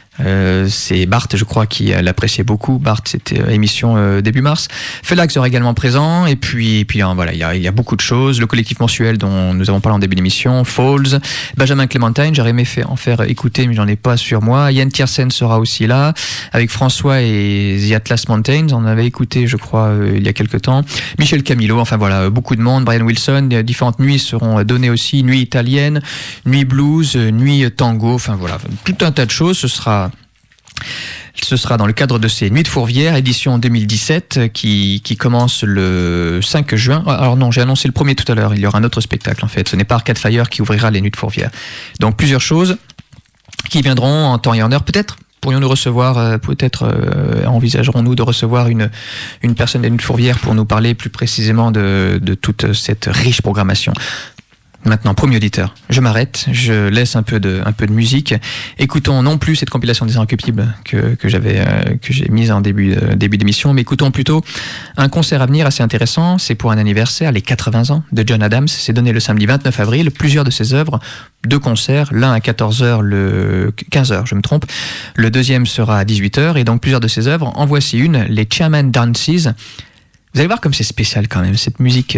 C: C'est Bart, je crois, qui l'appréciait beaucoup. Bart, c'était émission début mars. Felax sera également présent. Et puis voilà, il y a beaucoup de choses. Le collectif mensuel dont nous avons parlé en début d'émission, Falls, Benjamin Clémentine, j'aurais aimé en faire écouter, mais j'en ai pas sur moi. Yann Tiersen sera aussi là, avec François et The Atlas Mountains. On avait écouté, je crois, il y a quelques temps. Michel Camilo, enfin voilà, beaucoup de monde. Brian Wilson, différentes nuits seront données aussi. Nuit italienne, nuit blues, nuit tango, enfin voilà, tout un tas de choses. Ce sera dans le cadre de ces Nuits de Fourvière, édition 2017, qui commence le 5 juin. Alors non, j'ai annoncé le premier tout à l'heure, il y aura un autre spectacle en fait. Ce n'est pas Arcade Fire qui ouvrira les Nuits de Fourvière. Donc plusieurs choses qui viendront en temps et en heure. Peut-être pourrions-nous recevoir, envisagerons-nous de recevoir une personne des Nuits de Fourvière pour nous parler plus précisément de toute cette riche programmation. Maintenant, premier auditeur, je m'arrête, je laisse un peu de musique. Écoutons non plus cette compilation des Inrecuptibles que j'ai mise en début d'émission, mais écoutons plutôt un concert à venir assez intéressant. C'est pour un anniversaire, les 80 ans de John Adams. C'est donné le samedi 29 avril. Plusieurs de ses œuvres, 2 concerts, l'un à 14h, 15h, je me trompe. Le deuxième sera à 18h, et donc plusieurs de ses œuvres. En voici une, les Chairman Dances. Vous allez voir comme c'est spécial quand même, cette musique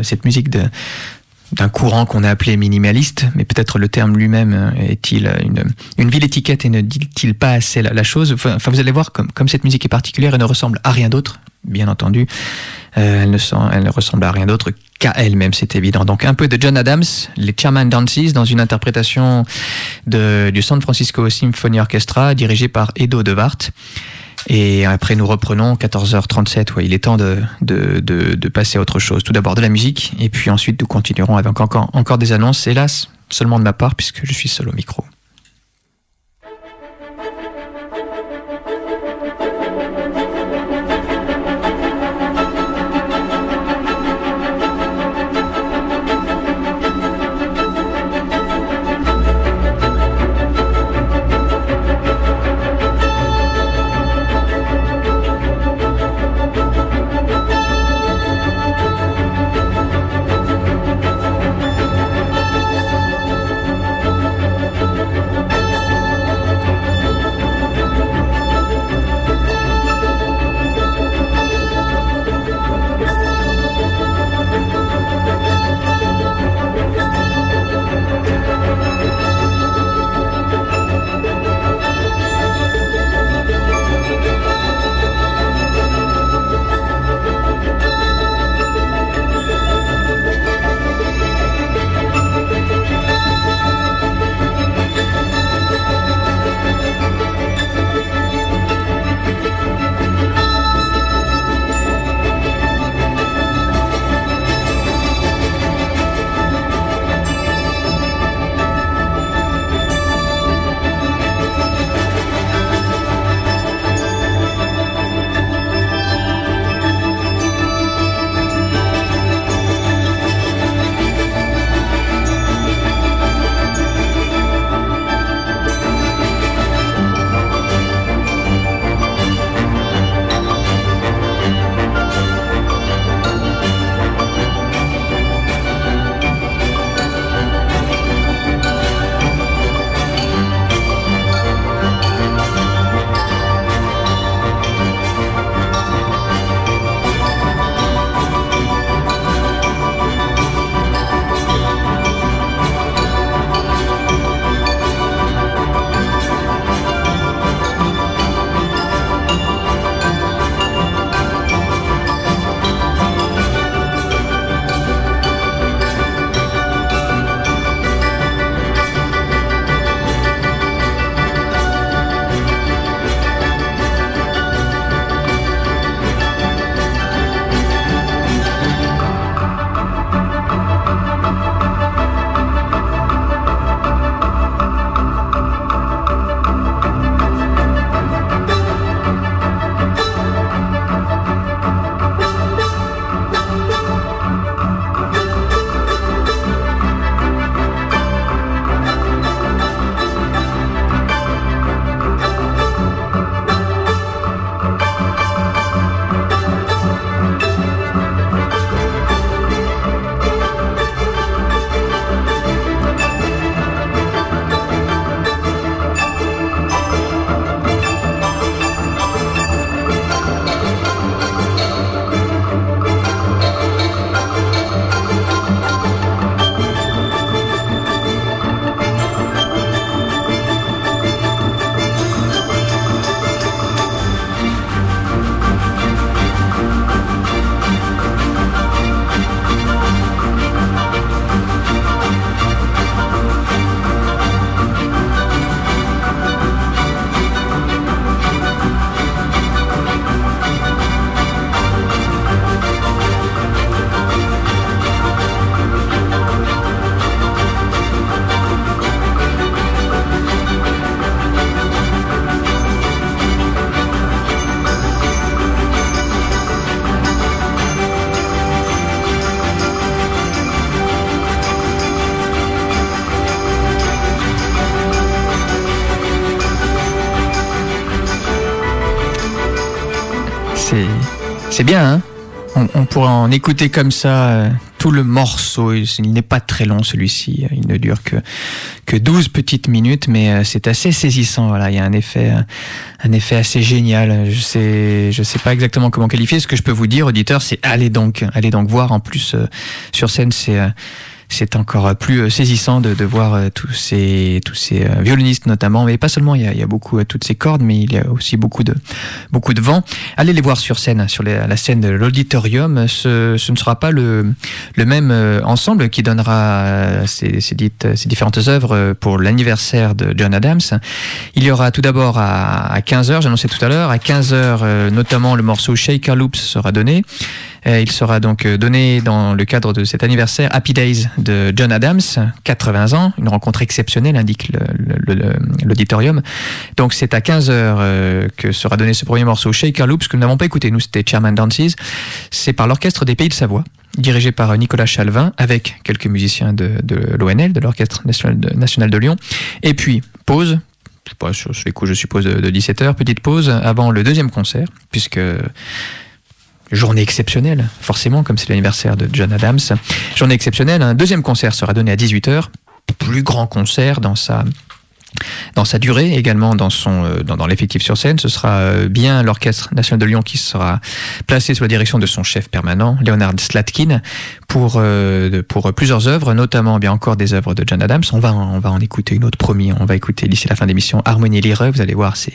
C: d'un courant qu'on a appelé minimaliste, mais peut-être le terme lui-même est-il une vile étiquette et ne dit-il pas assez la chose. Enfin, vous allez voir comme cette musique est particulière et ne ressemble à rien d'autre, bien entendu. Elle ne ressemble à rien d'autre qu'à elle-même, c'est évident. Donc un peu de John Adams, les Chairman Dances, dans une interprétation du San Francisco Symphony Orchestra, dirigé par Edo de Wart. Et après nous reprenons 14h37, il est temps de passer à autre chose. Tout d'abord de la musique, et puis ensuite nous continuerons avec encore des annonces, hélas seulement de ma part puisque je suis seul au micro. C'est bien, hein? On pourrait en écouter comme ça tout le morceau. Il n'est pas très long, celui-ci. Il ne dure que 12 petites minutes, mais c'est assez saisissant. Voilà, il y a un effet assez génial. Je sais pas exactement comment qualifier. Ce que je peux vous dire, auditeurs, c'est allez donc voir. En plus, sur scène, c'est encore plus saisissant de voir tous ces violonistes notamment, mais pas seulement. Il y a beaucoup toutes ces cordes, mais il y a aussi beaucoup de vent. Allez les voir sur scène, sur la scène de l'auditorium. Ce ne sera pas le même ensemble qui donnera ces différentes œuvres pour l'anniversaire de John Adams. Il y aura tout d'abord à 15h, j'annonçais tout à l'heure, à 15h notamment le morceau Shaker Loops sera donné. Il sera donc donné dans le cadre de cet anniversaire Happy Days de John Adams, 80 ans, une rencontre exceptionnelle, indique l'auditorium. Donc c'est à 15h que sera donné ce premier morceau Shaker Loops, que nous n'avons pas écouté, nous c'était Chairman Dances. C'est par l'Orchestre des Pays de Savoie, dirigé par Nicolas Chalvin, avec quelques musiciens de l'ONL, de l'Orchestre National de Lyon. Et puis, pause, sur les coups je suppose de 17h, petite pause avant le deuxième concert, puisque... journée exceptionnelle, forcément, comme c'est l'anniversaire de John Adams. Journée exceptionnelle, un deuxième concert sera donné à 18h. Plus grand concert dans sa durée, également dans l'effectif sur scène. Ce sera bien l'Orchestre National de Lyon qui sera placé sous la direction de son chef permanent, Leonard Slatkin, pour plusieurs œuvres, notamment bien encore des œuvres de John Adams. On va en écouter une autre, promis. On va écouter d'ici la fin de l'émission Harmonie Lyre. Vous allez voir,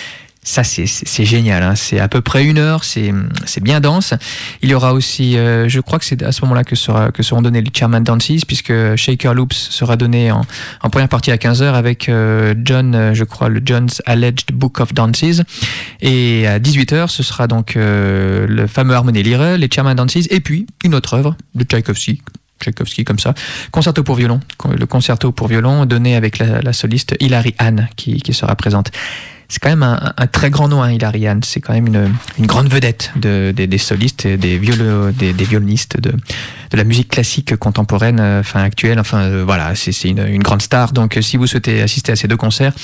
C: c'est génial, hein. C'est à peu près 1 heure, c'est bien dense. Il y aura aussi, je crois que c'est à ce moment-là que seront donnés les Chairman Dances, puisque Shaker Loops sera donné en première partie à 15h avec John, je crois, le John's Alleged Book of Dances. Et à 18h, ce sera donc le fameux Harmonie Lyre, les Chairman Dances, et puis une autre œuvre de Tchaïkovski comme ça, concerto pour violon, le concerto pour violon donné avec la soliste Hilary Hahn qui sera présente. C'est quand même un très grand nom, hein, Hilary Hahn. C'est quand même une grande vedette des solistes, des violonistes de la musique classique contemporaine, actuelle. Voilà, c'est une grande star. Donc, si vous souhaitez assister à ces 2 concerts,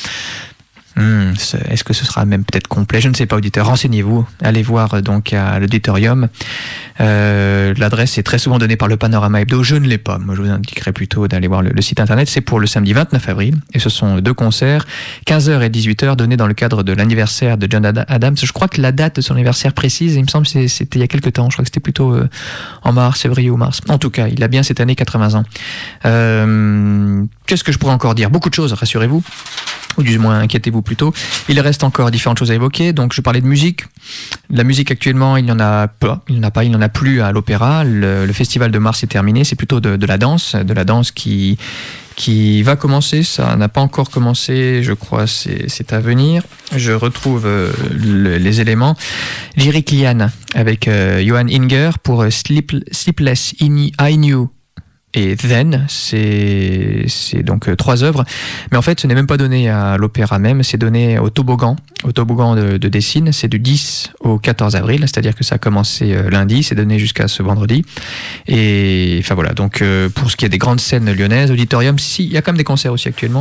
C: est-ce que ce sera même peut-être complet? Je ne sais pas, auditeur. Renseignez-vous. Allez voir donc à l'auditorium. L'adresse est très souvent donnée par le Panorama Hebdo. Je ne l'ai pas. Moi, je vous indiquerai plutôt d'aller voir le site internet. C'est pour le samedi 29 avril. Et ce sont 2 concerts, 15h et 18h, donnés dans le cadre de l'anniversaire de John Adams. Je crois que la date de son anniversaire précise, il me semble que c'était il y a quelques temps. Je crois que c'était plutôt en mars, février ou mars. En tout cas, il a bien cette année 80 ans. Qu'est-ce que je pourrais encore dire? Beaucoup de choses, rassurez-vous. Ou du moins, inquiétez-vous plutôt. Il reste encore différentes choses à évoquer. Donc, je parlais de musique. La musique, actuellement, il n'y en a pas. Il n'y en a plus à l'Opéra. Le festival de mars est terminé. C'est plutôt de la danse qui va commencer. Ça n'a pas encore commencé, je crois, c'est à venir. Je retrouve les éléments. Lyric Lian avec Johan Inger pour Sleepless I Knew. Et Then, c'est donc 3 œuvres. Mais en fait, ce n'est même pas donné à l'opéra même, c'est donné au toboggan de Dessines. C'est du 10 au 14 avril, c'est-à-dire que ça a commencé lundi, c'est donné jusqu'à ce vendredi. Et voilà, donc pour ce qui est des grandes scènes lyonnaises, auditorium, il y a quand même des concerts aussi actuellement.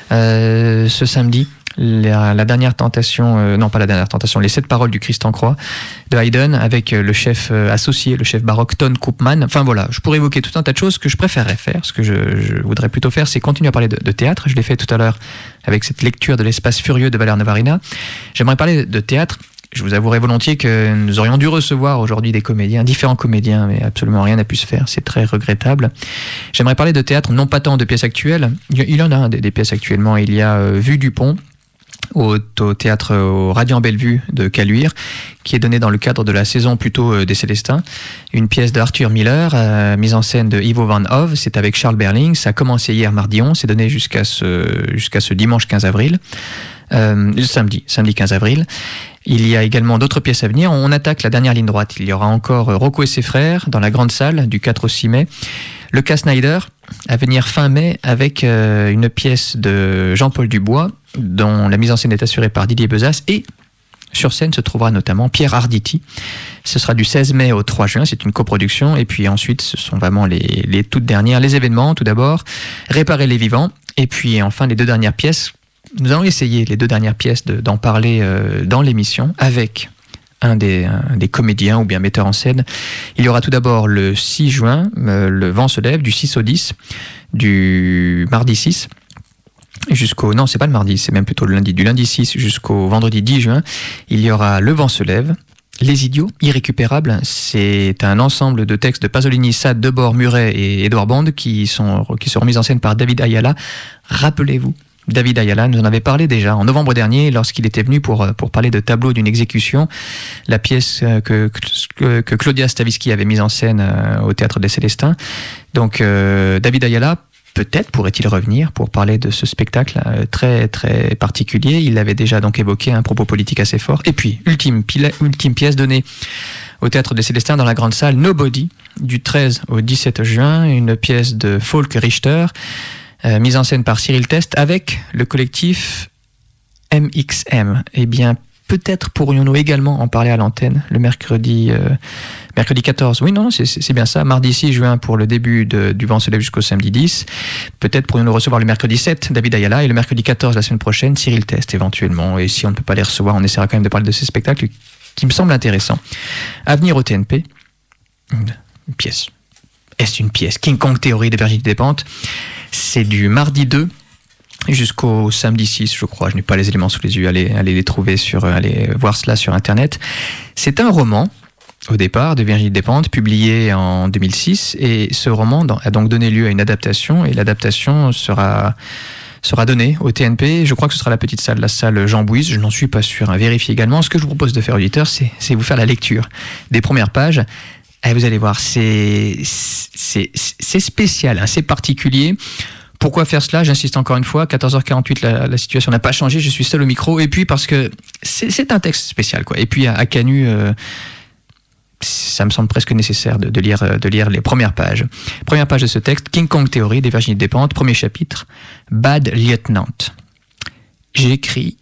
C: Ce samedi, la dernière tentation, non pas la dernière tentation, les 7 paroles du Christ en croix de Haydn avec le chef associé, le chef baroque Ton Koopman. Voilà, je pourrais évoquer tout un tas de choses. Ce que je préférerais faire, ce que je voudrais plutôt faire, c'est continuer à parler de théâtre. Je l'ai fait tout à l'heure avec cette lecture de l'Espace furieux de Valère Navarina. J'aimerais parler de théâtre. Je vous avouerai volontiers que nous aurions dû recevoir aujourd'hui des comédiens, différents comédiens, mais absolument rien n'a pu se faire. C'est très regrettable. J'aimerais parler de théâtre, non pas tant de pièces actuelles. Il y en a des pièces actuellement. Il y a Vue du Pont, au théâtre au Radiant Bellevue de Caluire, qui est donné dans le cadre de la saison plutôt des Célestins. Une pièce d'Arthur Miller, mise en scène de Ivo Van Hove. C'est avec Charles Berling. Ça a commencé hier mardi 11. C'est donné jusqu'à ce dimanche 15 avril. Le samedi 15 avril. Il y a également d'autres pièces à venir. On attaque la dernière ligne droite. Il y aura encore Rocco et ses frères dans la grande salle du 4 au 6 mai. Le Cas Snyder à venir fin mai avec une pièce de Jean-Paul Dubois dont la mise en scène est assurée par Didier Bezas, et sur scène se trouvera notamment Pierre Arditi. Ce sera du 16 mai au 3 juin, c'est une coproduction, et puis ensuite ce sont vraiment les toutes dernières, les événements tout d'abord, Réparer les vivants, et puis enfin les 2 dernières pièces. Nous allons essayer les 2 dernières pièces d'en parler dans l'émission avec un des comédiens ou bien metteurs en scène. Il y aura tout d'abord le 6 juin, le vent se lève, du 6 au 10, du mardi 6, non, c'est pas le mardi, c'est même plutôt le lundi, du lundi 6 jusqu'au vendredi 10 juin, il y aura Le vent se lève, Les idiots, irrécupérables, c'est un ensemble de textes de Pasolini, Sade, Debord, Muret et Édouard Bond qui seront mis en scène par David Ayala. Rappelez-vous, David Ayala nous en avait parlé déjà en novembre dernier lorsqu'il était venu pour parler de Tableau d'une exécution, la pièce que Claudia Stavisky avait mise en scène au Théâtre des Célestins. Donc David Ayala, peut-être pourrait-il revenir pour parler de ce spectacle très très particulier. Il avait déjà donc évoqué un propos politique assez fort. Et puis, ultime pièce donnée au Théâtre des Célestins dans la grande salle, Nobody, du 13 au 17 juin, une pièce de Falk Richter, mise en scène par Cyril Test avec le collectif MXM. Eh bien, peut-être pourrions-nous également en parler à l'antenne le mercredi 14. Oui, non, c'est bien ça. Mardi 6 juin pour le début du vent se lève jusqu'au samedi 10. Peut-être pourrions-nous recevoir le mercredi 7 David Ayala et le mercredi 14 la semaine prochaine Cyril Test éventuellement. Et si on ne peut pas les recevoir, on essaiera quand même de parler de ces spectacles qui me semblent intéressants. À venir au TNP, une pièce. Est-ce une pièce? King Kong Theory de Virginie Despentes. C'est du mardi 2 jusqu'au samedi 6, je crois. Je n'ai pas les éléments sous les yeux. Allez les trouver allez voir cela sur Internet. C'est un roman, au départ, de Virginie Despentes, publié en 2006. Et ce roman a donc donné lieu à une adaptation. Et l'adaptation sera donnée au TNP. Je crois que ce sera la petite salle, la salle Jean Bouise. Je n'en suis pas sûr. Vérifiez également. Ce que je vous propose de faire, auditeurs, c'est vous faire la lecture des premières pages. Et vous allez voir, c'est spécial, hein, c'est particulier. Pourquoi faire cela? J'insiste encore une fois, 14h48, la situation n'a pas changé, je suis seul au micro, et puis parce que c'est un texte spécial, quoi. Et puis à Canu, ça me semble presque nécessaire de lire les premières pages. Première page de ce texte, King Kong Theory des Virginie Despentes, premier chapitre, Bad Lieutenant. J'écris...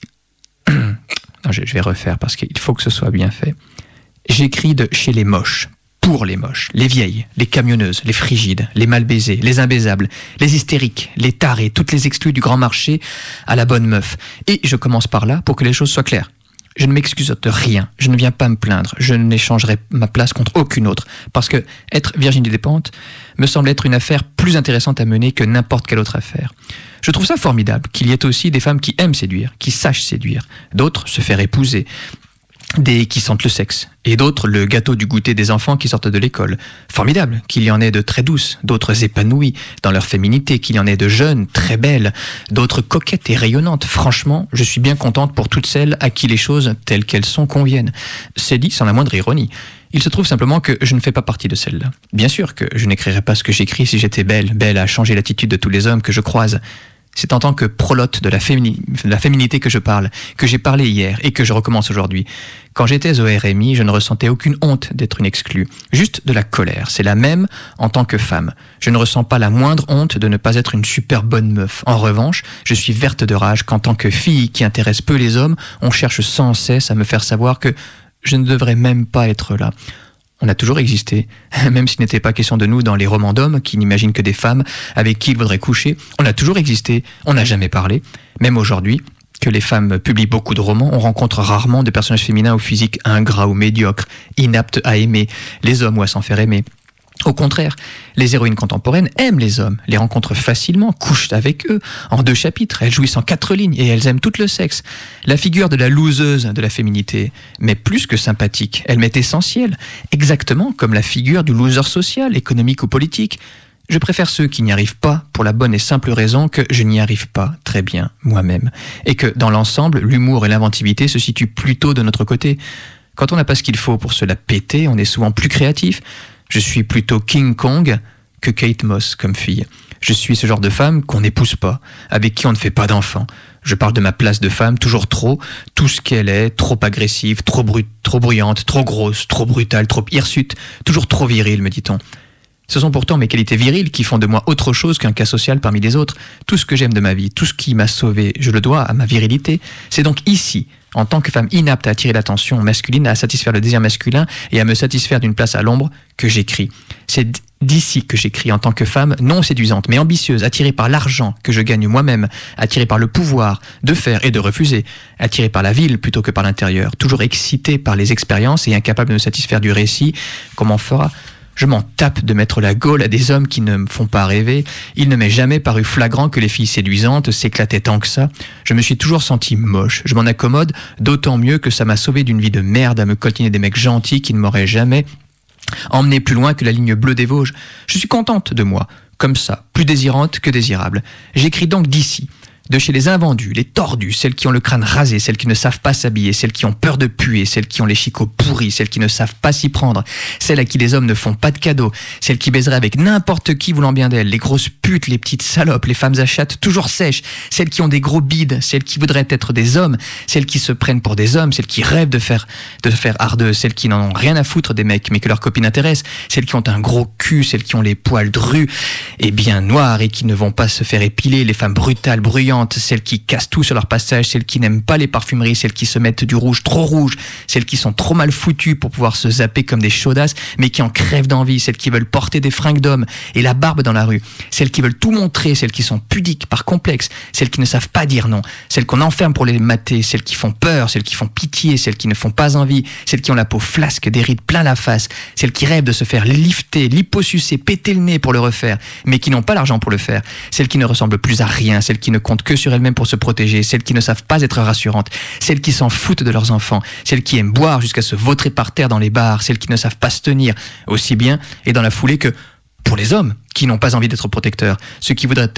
C: Non, je vais refaire parce qu'il faut que ce soit bien fait. J'écris de chez les moches. Pour les moches, les vieilles, les camionneuses, les frigides, les mal baisées, les imbaisables, les hystériques, les tarés, toutes les exclus du grand marché à la bonne meuf. Et je commence par là pour que les choses soient claires. Je ne m'excuse de rien, je ne viens pas me plaindre, je n'échangerai ma place contre aucune autre, parce que être Virginie Despentes me semble être une affaire plus intéressante à mener que n'importe quelle autre affaire. Je trouve ça formidable qu'il y ait aussi des femmes qui aiment séduire, qui sachent séduire, d'autres se faire épouser, des qui sentent le sexe, et d'autres le gâteau du goûter des enfants qui sortent de l'école. Formidable qu'il y en ait de très douces, d'autres épanouies dans leur féminité, qu'il y en ait de jeunes, très belles, d'autres coquettes et rayonnantes. Franchement, je suis bien contente pour toutes celles à qui les choses telles qu'elles sont conviennent. C'est dit sans la moindre ironie. Il se trouve simplement que je ne fais pas partie de celle-là. Bien sûr que je n'écrirais pas ce que j'écris si j'étais belle à changer l'attitude de tous les hommes que je croise. C'est en tant que prolote de la féminité que je parle, que j'ai parlé hier et que je recommence aujourd'hui. Quand j'étais au RMI, je ne ressentais aucune honte d'être une exclue, juste de la colère. C'est la même en tant que femme. Je ne ressens pas la moindre honte de ne pas être une super bonne meuf. En revanche, je suis verte de rage qu'en tant que fille qui intéresse peu les hommes, on cherche sans cesse à me faire savoir que je ne devrais même pas être là. On a toujours existé, même s'il n'était pas question de nous dans les romans d'hommes qui n'imaginent que des femmes avec qui ils voudraient coucher. On a toujours existé, on n'a jamais parlé. Même aujourd'hui, que les femmes publient beaucoup de romans, on rencontre rarement de personnages féminins au physique ingrat ou médiocre, inaptes à aimer les hommes ou à s'en faire aimer. Au contraire, les héroïnes contemporaines aiment les hommes, les rencontrent facilement, couchent avec eux. En 2 chapitres, elles jouissent en 4 lignes et elles aiment tout le sexe. La figure de la loseuse de la féminité m'est plus que sympathique, elle m'est essentielle, exactement comme la figure du loser social, économique ou politique. Je préfère ceux qui n'y arrivent pas pour la bonne et simple raison que je n'y arrive pas très bien moi-même. Et que dans l'ensemble, l'humour et l'inventivité se situent plutôt de notre côté. Quand on n'a pas ce qu'il faut pour se la péter, on est souvent plus créatif. Je suis plutôt King Kong que Kate Moss comme fille. Je suis ce genre de femme qu'on n'épouse pas, avec qui on ne fait pas d'enfants. Je parle de ma place de femme, toujours trop, tout ce qu'elle est, trop agressive, trop bruyante, trop grosse, trop brutale, trop hirsute, toujours trop virile, me dit-on. Ce sont pourtant mes qualités viriles qui font de moi autre chose qu'un cas social parmi les autres. Tout ce que j'aime de ma vie, tout ce qui m'a sauvé, je le dois à ma virilité. C'est donc ici, en tant que femme inapte à attirer l'attention masculine, à satisfaire le désir masculin et à me satisfaire d'une place à l'ombre, que j'écris. C'est d'ici que j'écris en tant que femme non séduisante, mais ambitieuse, attirée par l'argent que je gagne moi-même, attirée par le pouvoir de faire et de refuser, attirée par la ville plutôt que par l'intérieur, toujours excitée par les expériences et incapable de me satisfaire du récit. Comment fera ? Je m'en tape de mettre la gaule à des hommes qui ne me font pas rêver. Il ne m'est jamais paru flagrant que les filles séduisantes s'éclataient tant que ça. Je me suis toujours senti moche. Je m'en accommode, d'autant mieux que ça m'a sauvé d'une vie de merde à me coltiner des mecs gentils qui ne m'auraient jamais emmené plus loin que la ligne bleue des Vosges. Je suis contente de moi, comme ça, plus désirante que désirable. J'écris donc d'ici. De chez les invendus, les tordus, celles qui ont le crâne rasé, celles qui ne savent pas s'habiller, celles qui ont peur de puer, celles qui ont les chicots pourris, celles qui ne savent pas s'y prendre, celles à qui les hommes ne font pas de cadeaux, celles qui baiseraient avec n'importe qui voulant bien d'elles, les grosses putes, les petites salopes, les femmes à chatte toujours sèches, celles qui ont des gros bides, celles qui voudraient être des hommes, celles qui se prennent pour des hommes, celles qui rêvent de faire ardeuses, celles qui n'en ont rien à foutre des mecs mais que leur copine intéresse, celles qui ont un gros cul, celles qui ont les poils drus et bien noirs et qui ne vont pas se faire épiler, les femmes brutales, bruyantes, celles qui cassent tout sur leur passage, celles qui n'aiment pas les parfumeries, celles qui se mettent du rouge trop rouge, celles qui sont trop mal foutues pour pouvoir se zapper comme des chaudasses, mais qui en crèvent d'envie, celles qui veulent porter des fringues d'hommes et la barbe dans la rue, celles qui veulent tout montrer, celles qui sont pudiques par complexe, celles qui ne savent pas dire non, celles qu'on enferme pour les mater, celles qui font peur, celles qui font pitié, celles qui ne font pas envie, celles qui ont la peau flasque, des rides plein la face, celles qui rêvent de se faire lifter, liposucer, péter le nez pour le refaire, mais qui n'ont pas l'argent pour le faire, celles qui ne ressemblent plus à rien, celles qui ne comptent que sur elles-mêmes pour se protéger, celles qui ne savent pas être rassurantes, celles qui s'en foutent de leurs enfants, celles qui aiment boire jusqu'à se vautrer par terre dans les bars, celles qui ne savent pas se tenir aussi bien et dans la foulée que pour les hommes qui n'ont pas envie d'être protecteurs, ceux qui voudraient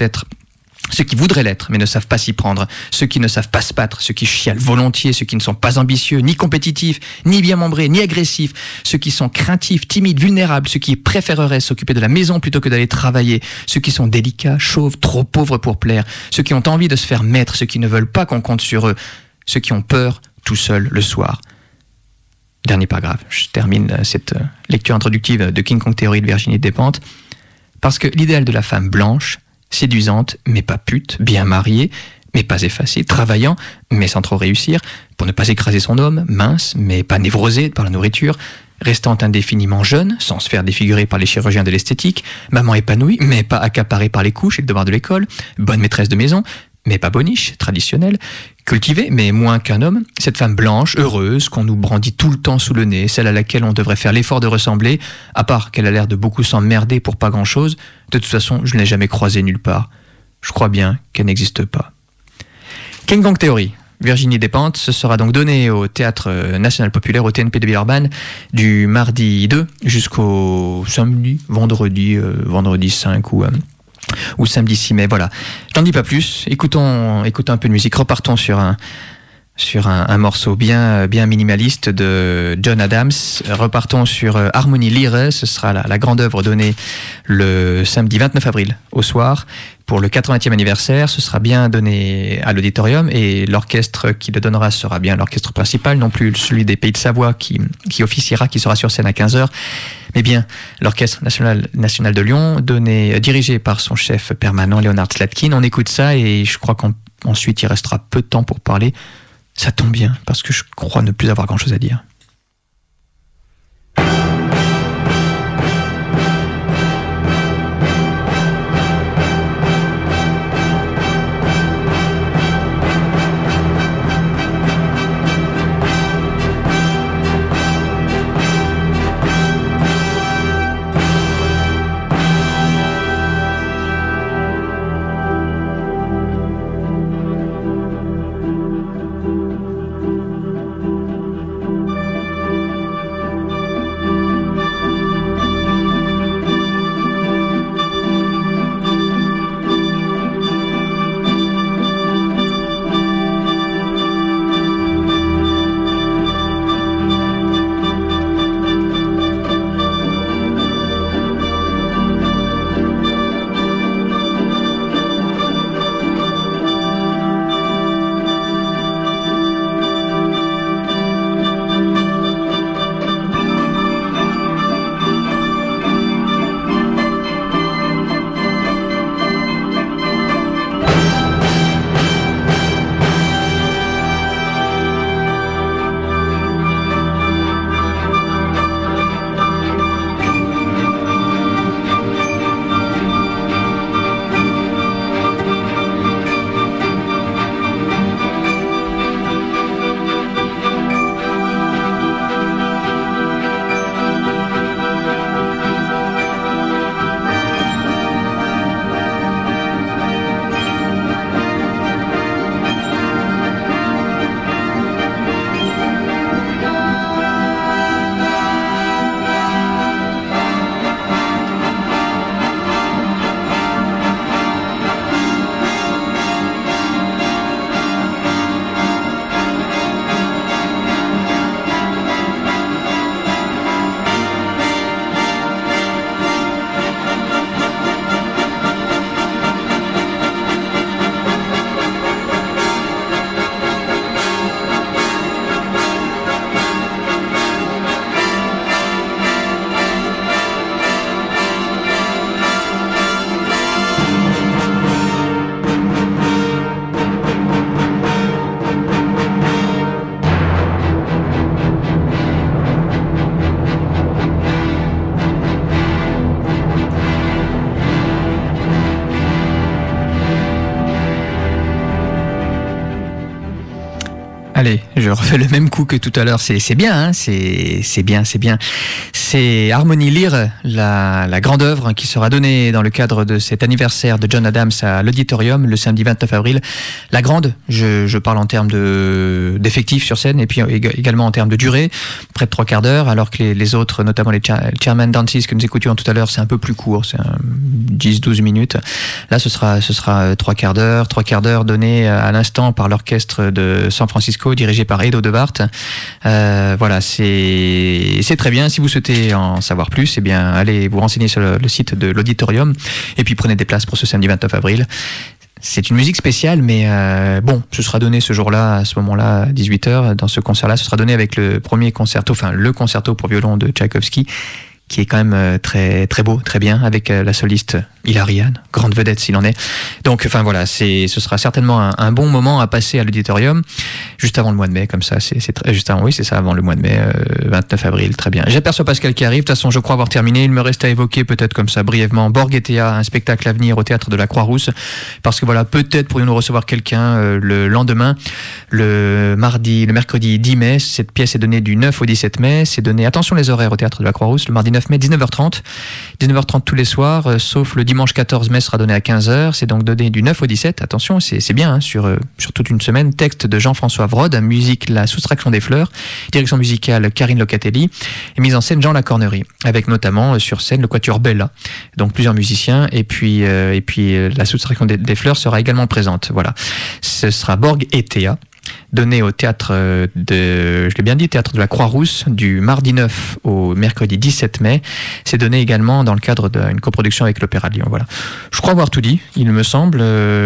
C: l'être mais ne savent pas s'y prendre, ceux qui ne savent pas se battre, ceux qui chialent volontiers, ceux qui ne sont pas ambitieux, ni compétitifs, ni bien membrés, ni agressifs, ceux qui sont craintifs, timides, vulnérables, ceux qui préféreraient s'occuper de la maison plutôt que d'aller travailler, ceux qui sont délicats, chauves, trop pauvres pour plaire, ceux qui ont envie de se faire mettre, ceux qui ne veulent pas qu'on compte sur eux, ceux qui ont peur tout seuls le soir. Dernier paragraphe, je termine cette lecture introductive de King Kong Theory de Virginie Despentes, parce que l'idéal de la femme blanche, séduisante, mais pas pute, bien mariée, mais pas effacée, travaillant, mais sans trop réussir, pour ne pas écraser son homme, mince, mais pas névrosée par la nourriture, restant indéfiniment jeune, sans se faire défigurer par les chirurgiens de l'esthétique, maman épanouie, mais pas accaparée par les couches et le devoir de l'école, bonne maîtresse de maison, mais pas boniche, traditionnelle, cultivée, mais moins qu'un homme, cette femme blanche, heureuse, qu'on nous brandit tout le temps sous le nez, celle à laquelle on devrait faire l'effort de ressembler, à part qu'elle a l'air de beaucoup s'emmerder pour pas grand-chose, de toute façon, je ne l'ai jamais croisée nulle part. Je crois bien qu'elle n'existe pas. King Kong Theory, Virginie Despentes, ce sera donc donné au Théâtre National Populaire, au TNP de Villeurbanne, du mardi 2 jusqu'au vendredi 5 ou samedi 6 mai, voilà. Je n'en dis pas plus, écoutons un peu de musique, repartons sur un morceau bien minimaliste de John Adams, repartons sur Harmony Lyre, ce sera la grande œuvre donnée le samedi 29 avril au soir, pour le 80e anniversaire, ce sera bien donné à l'auditorium et l'orchestre qui le donnera sera bien l'orchestre principal, non plus celui des Pays de Savoie qui officiera, qui sera sur scène à 15h, mais bien l'orchestre national de Lyon, dirigé par son chef permanent Leonard Slatkin. On écoute ça et je crois qu'ensuite il restera peu de temps pour parler. Ça tombe bien parce que je crois ne plus avoir grand-chose à dire. Allez, je refais le même coup que tout à l'heure. C'est bien, hein, c'est bien. C'est Harmony Lyre, la grande œuvre qui sera donnée dans le cadre de cet anniversaire de John Adams à l'Auditorium le samedi 29 avril. La grande, je parle en termes d'effectifs sur scène et puis également en termes de durée, près de 3 quarts d'heure, alors que les autres, notamment les Chairman Dances que nous écoutions tout à l'heure, c'est un peu plus court, c'est 10-12 minutes. Là, ce sera 3 quarts d'heure donnés à l'instant par l'orchestre de San Francisco, dirigé par Edo de Bart. Voilà, c'est très bien. Si vous souhaitez en savoir plus, eh bien, allez vous renseigner sur le site de l'Auditorium et puis prenez des places pour ce samedi 29 avril. C'est une musique spéciale, mais bon, ce sera donné ce jour-là, à ce moment-là, à 18h. Dans ce concert-là, ce sera donné avec le premier concerto, enfin le concerto pour violon de Tchaïkovski, qui est quand même très très beau, très bien, avec la soliste Hilariane, grande vedette s'il en est. Donc, enfin voilà, ce sera certainement un bon moment à passer à l'Auditorium, juste avant le mois de mai, comme ça, juste avant, oui, c'est ça, avant le mois de mai, 29 avril, très bien. J'aperçois Pascal qui arrive, de toute façon, je crois avoir terminé. Il me reste à évoquer peut-être comme ça brièvement Borg et Théa, un spectacle à venir au théâtre de la Croix-Rousse, parce que voilà, peut-être pourrions-nous recevoir quelqu'un le lendemain, le mercredi 10 mai. Cette pièce est donnée du 9 au 17 mai. C'est donné, attention les horaires au théâtre de la Croix-Rousse, le mardi 9 mai, 19h30 tous les soirs, sauf le dimanche 14 mai sera donné à 15h. C'est donc donné du 9 au 17. Attention, c'est bien, hein, sur toute une semaine. Texte de Jean-François Vrod, musique La soustraction des fleurs, direction musicale Karine Locatelli, et mise en scène Jean Lacornerie, avec notamment sur scène le quatuor Bella, donc plusieurs musiciens, et puis La soustraction des fleurs sera également présente. Voilà, ce sera Borg et Théa, donné au théâtre je l'ai bien dit, théâtre de la Croix-Rousse, du mardi 9 au mercredi 17 mai. C'est donné également dans le cadre d'une coproduction avec l'Opéra de Lyon. Voilà. Je crois avoir tout dit, il me semble.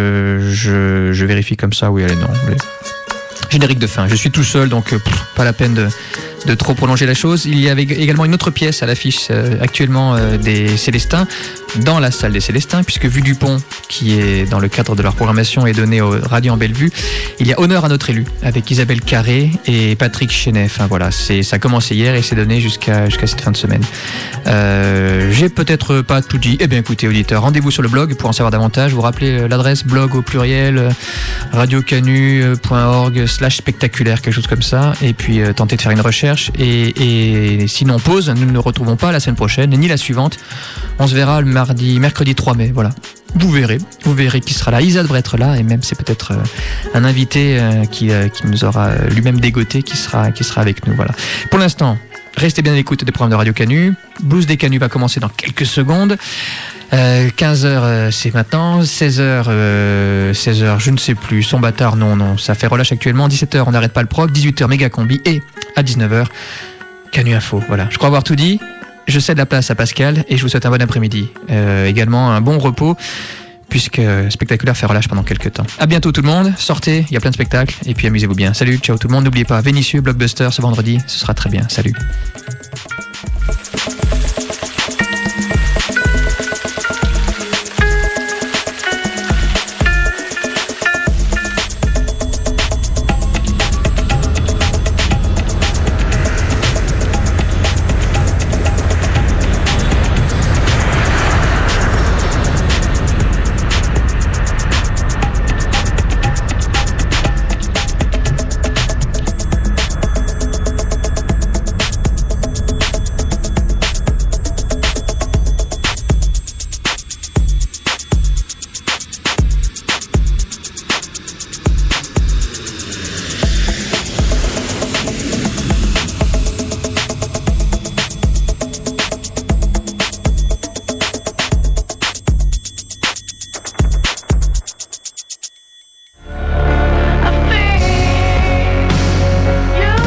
C: Je vérifie comme ça, oui, allez, non. Générique de fin. Je suis tout seul, donc pas la peine de trop prolonger la chose. Il y avait également une autre pièce à l'affiche actuellement des Célestins, dans la salle des Célestins, puisque Vue du Pont, qui est dans le cadre de leur programmation, est donnée au Radio en Bellevue. Il y a Honneur à notre élu, avec Isabelle Carré et Patrick Chenet. Enfin voilà, ça a commencé hier et c'est donné jusqu'à cette fin de semaine. J'ai peut-être pas tout dit. Eh bien écoutez, auditeurs, rendez-vous sur le blog pour en savoir davantage. Vous rappelez l'adresse blog au pluriel, radiocanu.org/spectaculaire, quelque chose comme ça, et puis tentez de faire une recherche. Et sinon pause, nous ne nous retrouvons pas la semaine prochaine ni la suivante. On se verra le mercredi 3 mai, voilà. Vous verrez qui sera là. Isa devrait être là, et même c'est peut-être un invité qui nous aura lui-même dégoté qui sera avec nous. Voilà. Pour l'instant, restez bien à l'écoute des programmes de Radio Canu. Blues des Canu va commencer dans quelques secondes. 15h c'est maintenant, 16h je ne sais plus, son bâtard, non, ça fait relâche actuellement. 17h on n'arrête pas le prog, 18h méga combi, et à 19h Canu Info. Voilà, je crois avoir tout dit. Je cède la place à Pascal et je vous souhaite un bon après-midi, également un bon repos, puisque Spectaculaire fait relâche pendant quelques temps. À bientôt tout le monde, sortez, il y a plein de spectacles, et puis amusez-vous bien. Salut, ciao tout le monde, n'oubliez pas Vénitieux, Blockbuster ce vendredi, ce sera très bien, salut.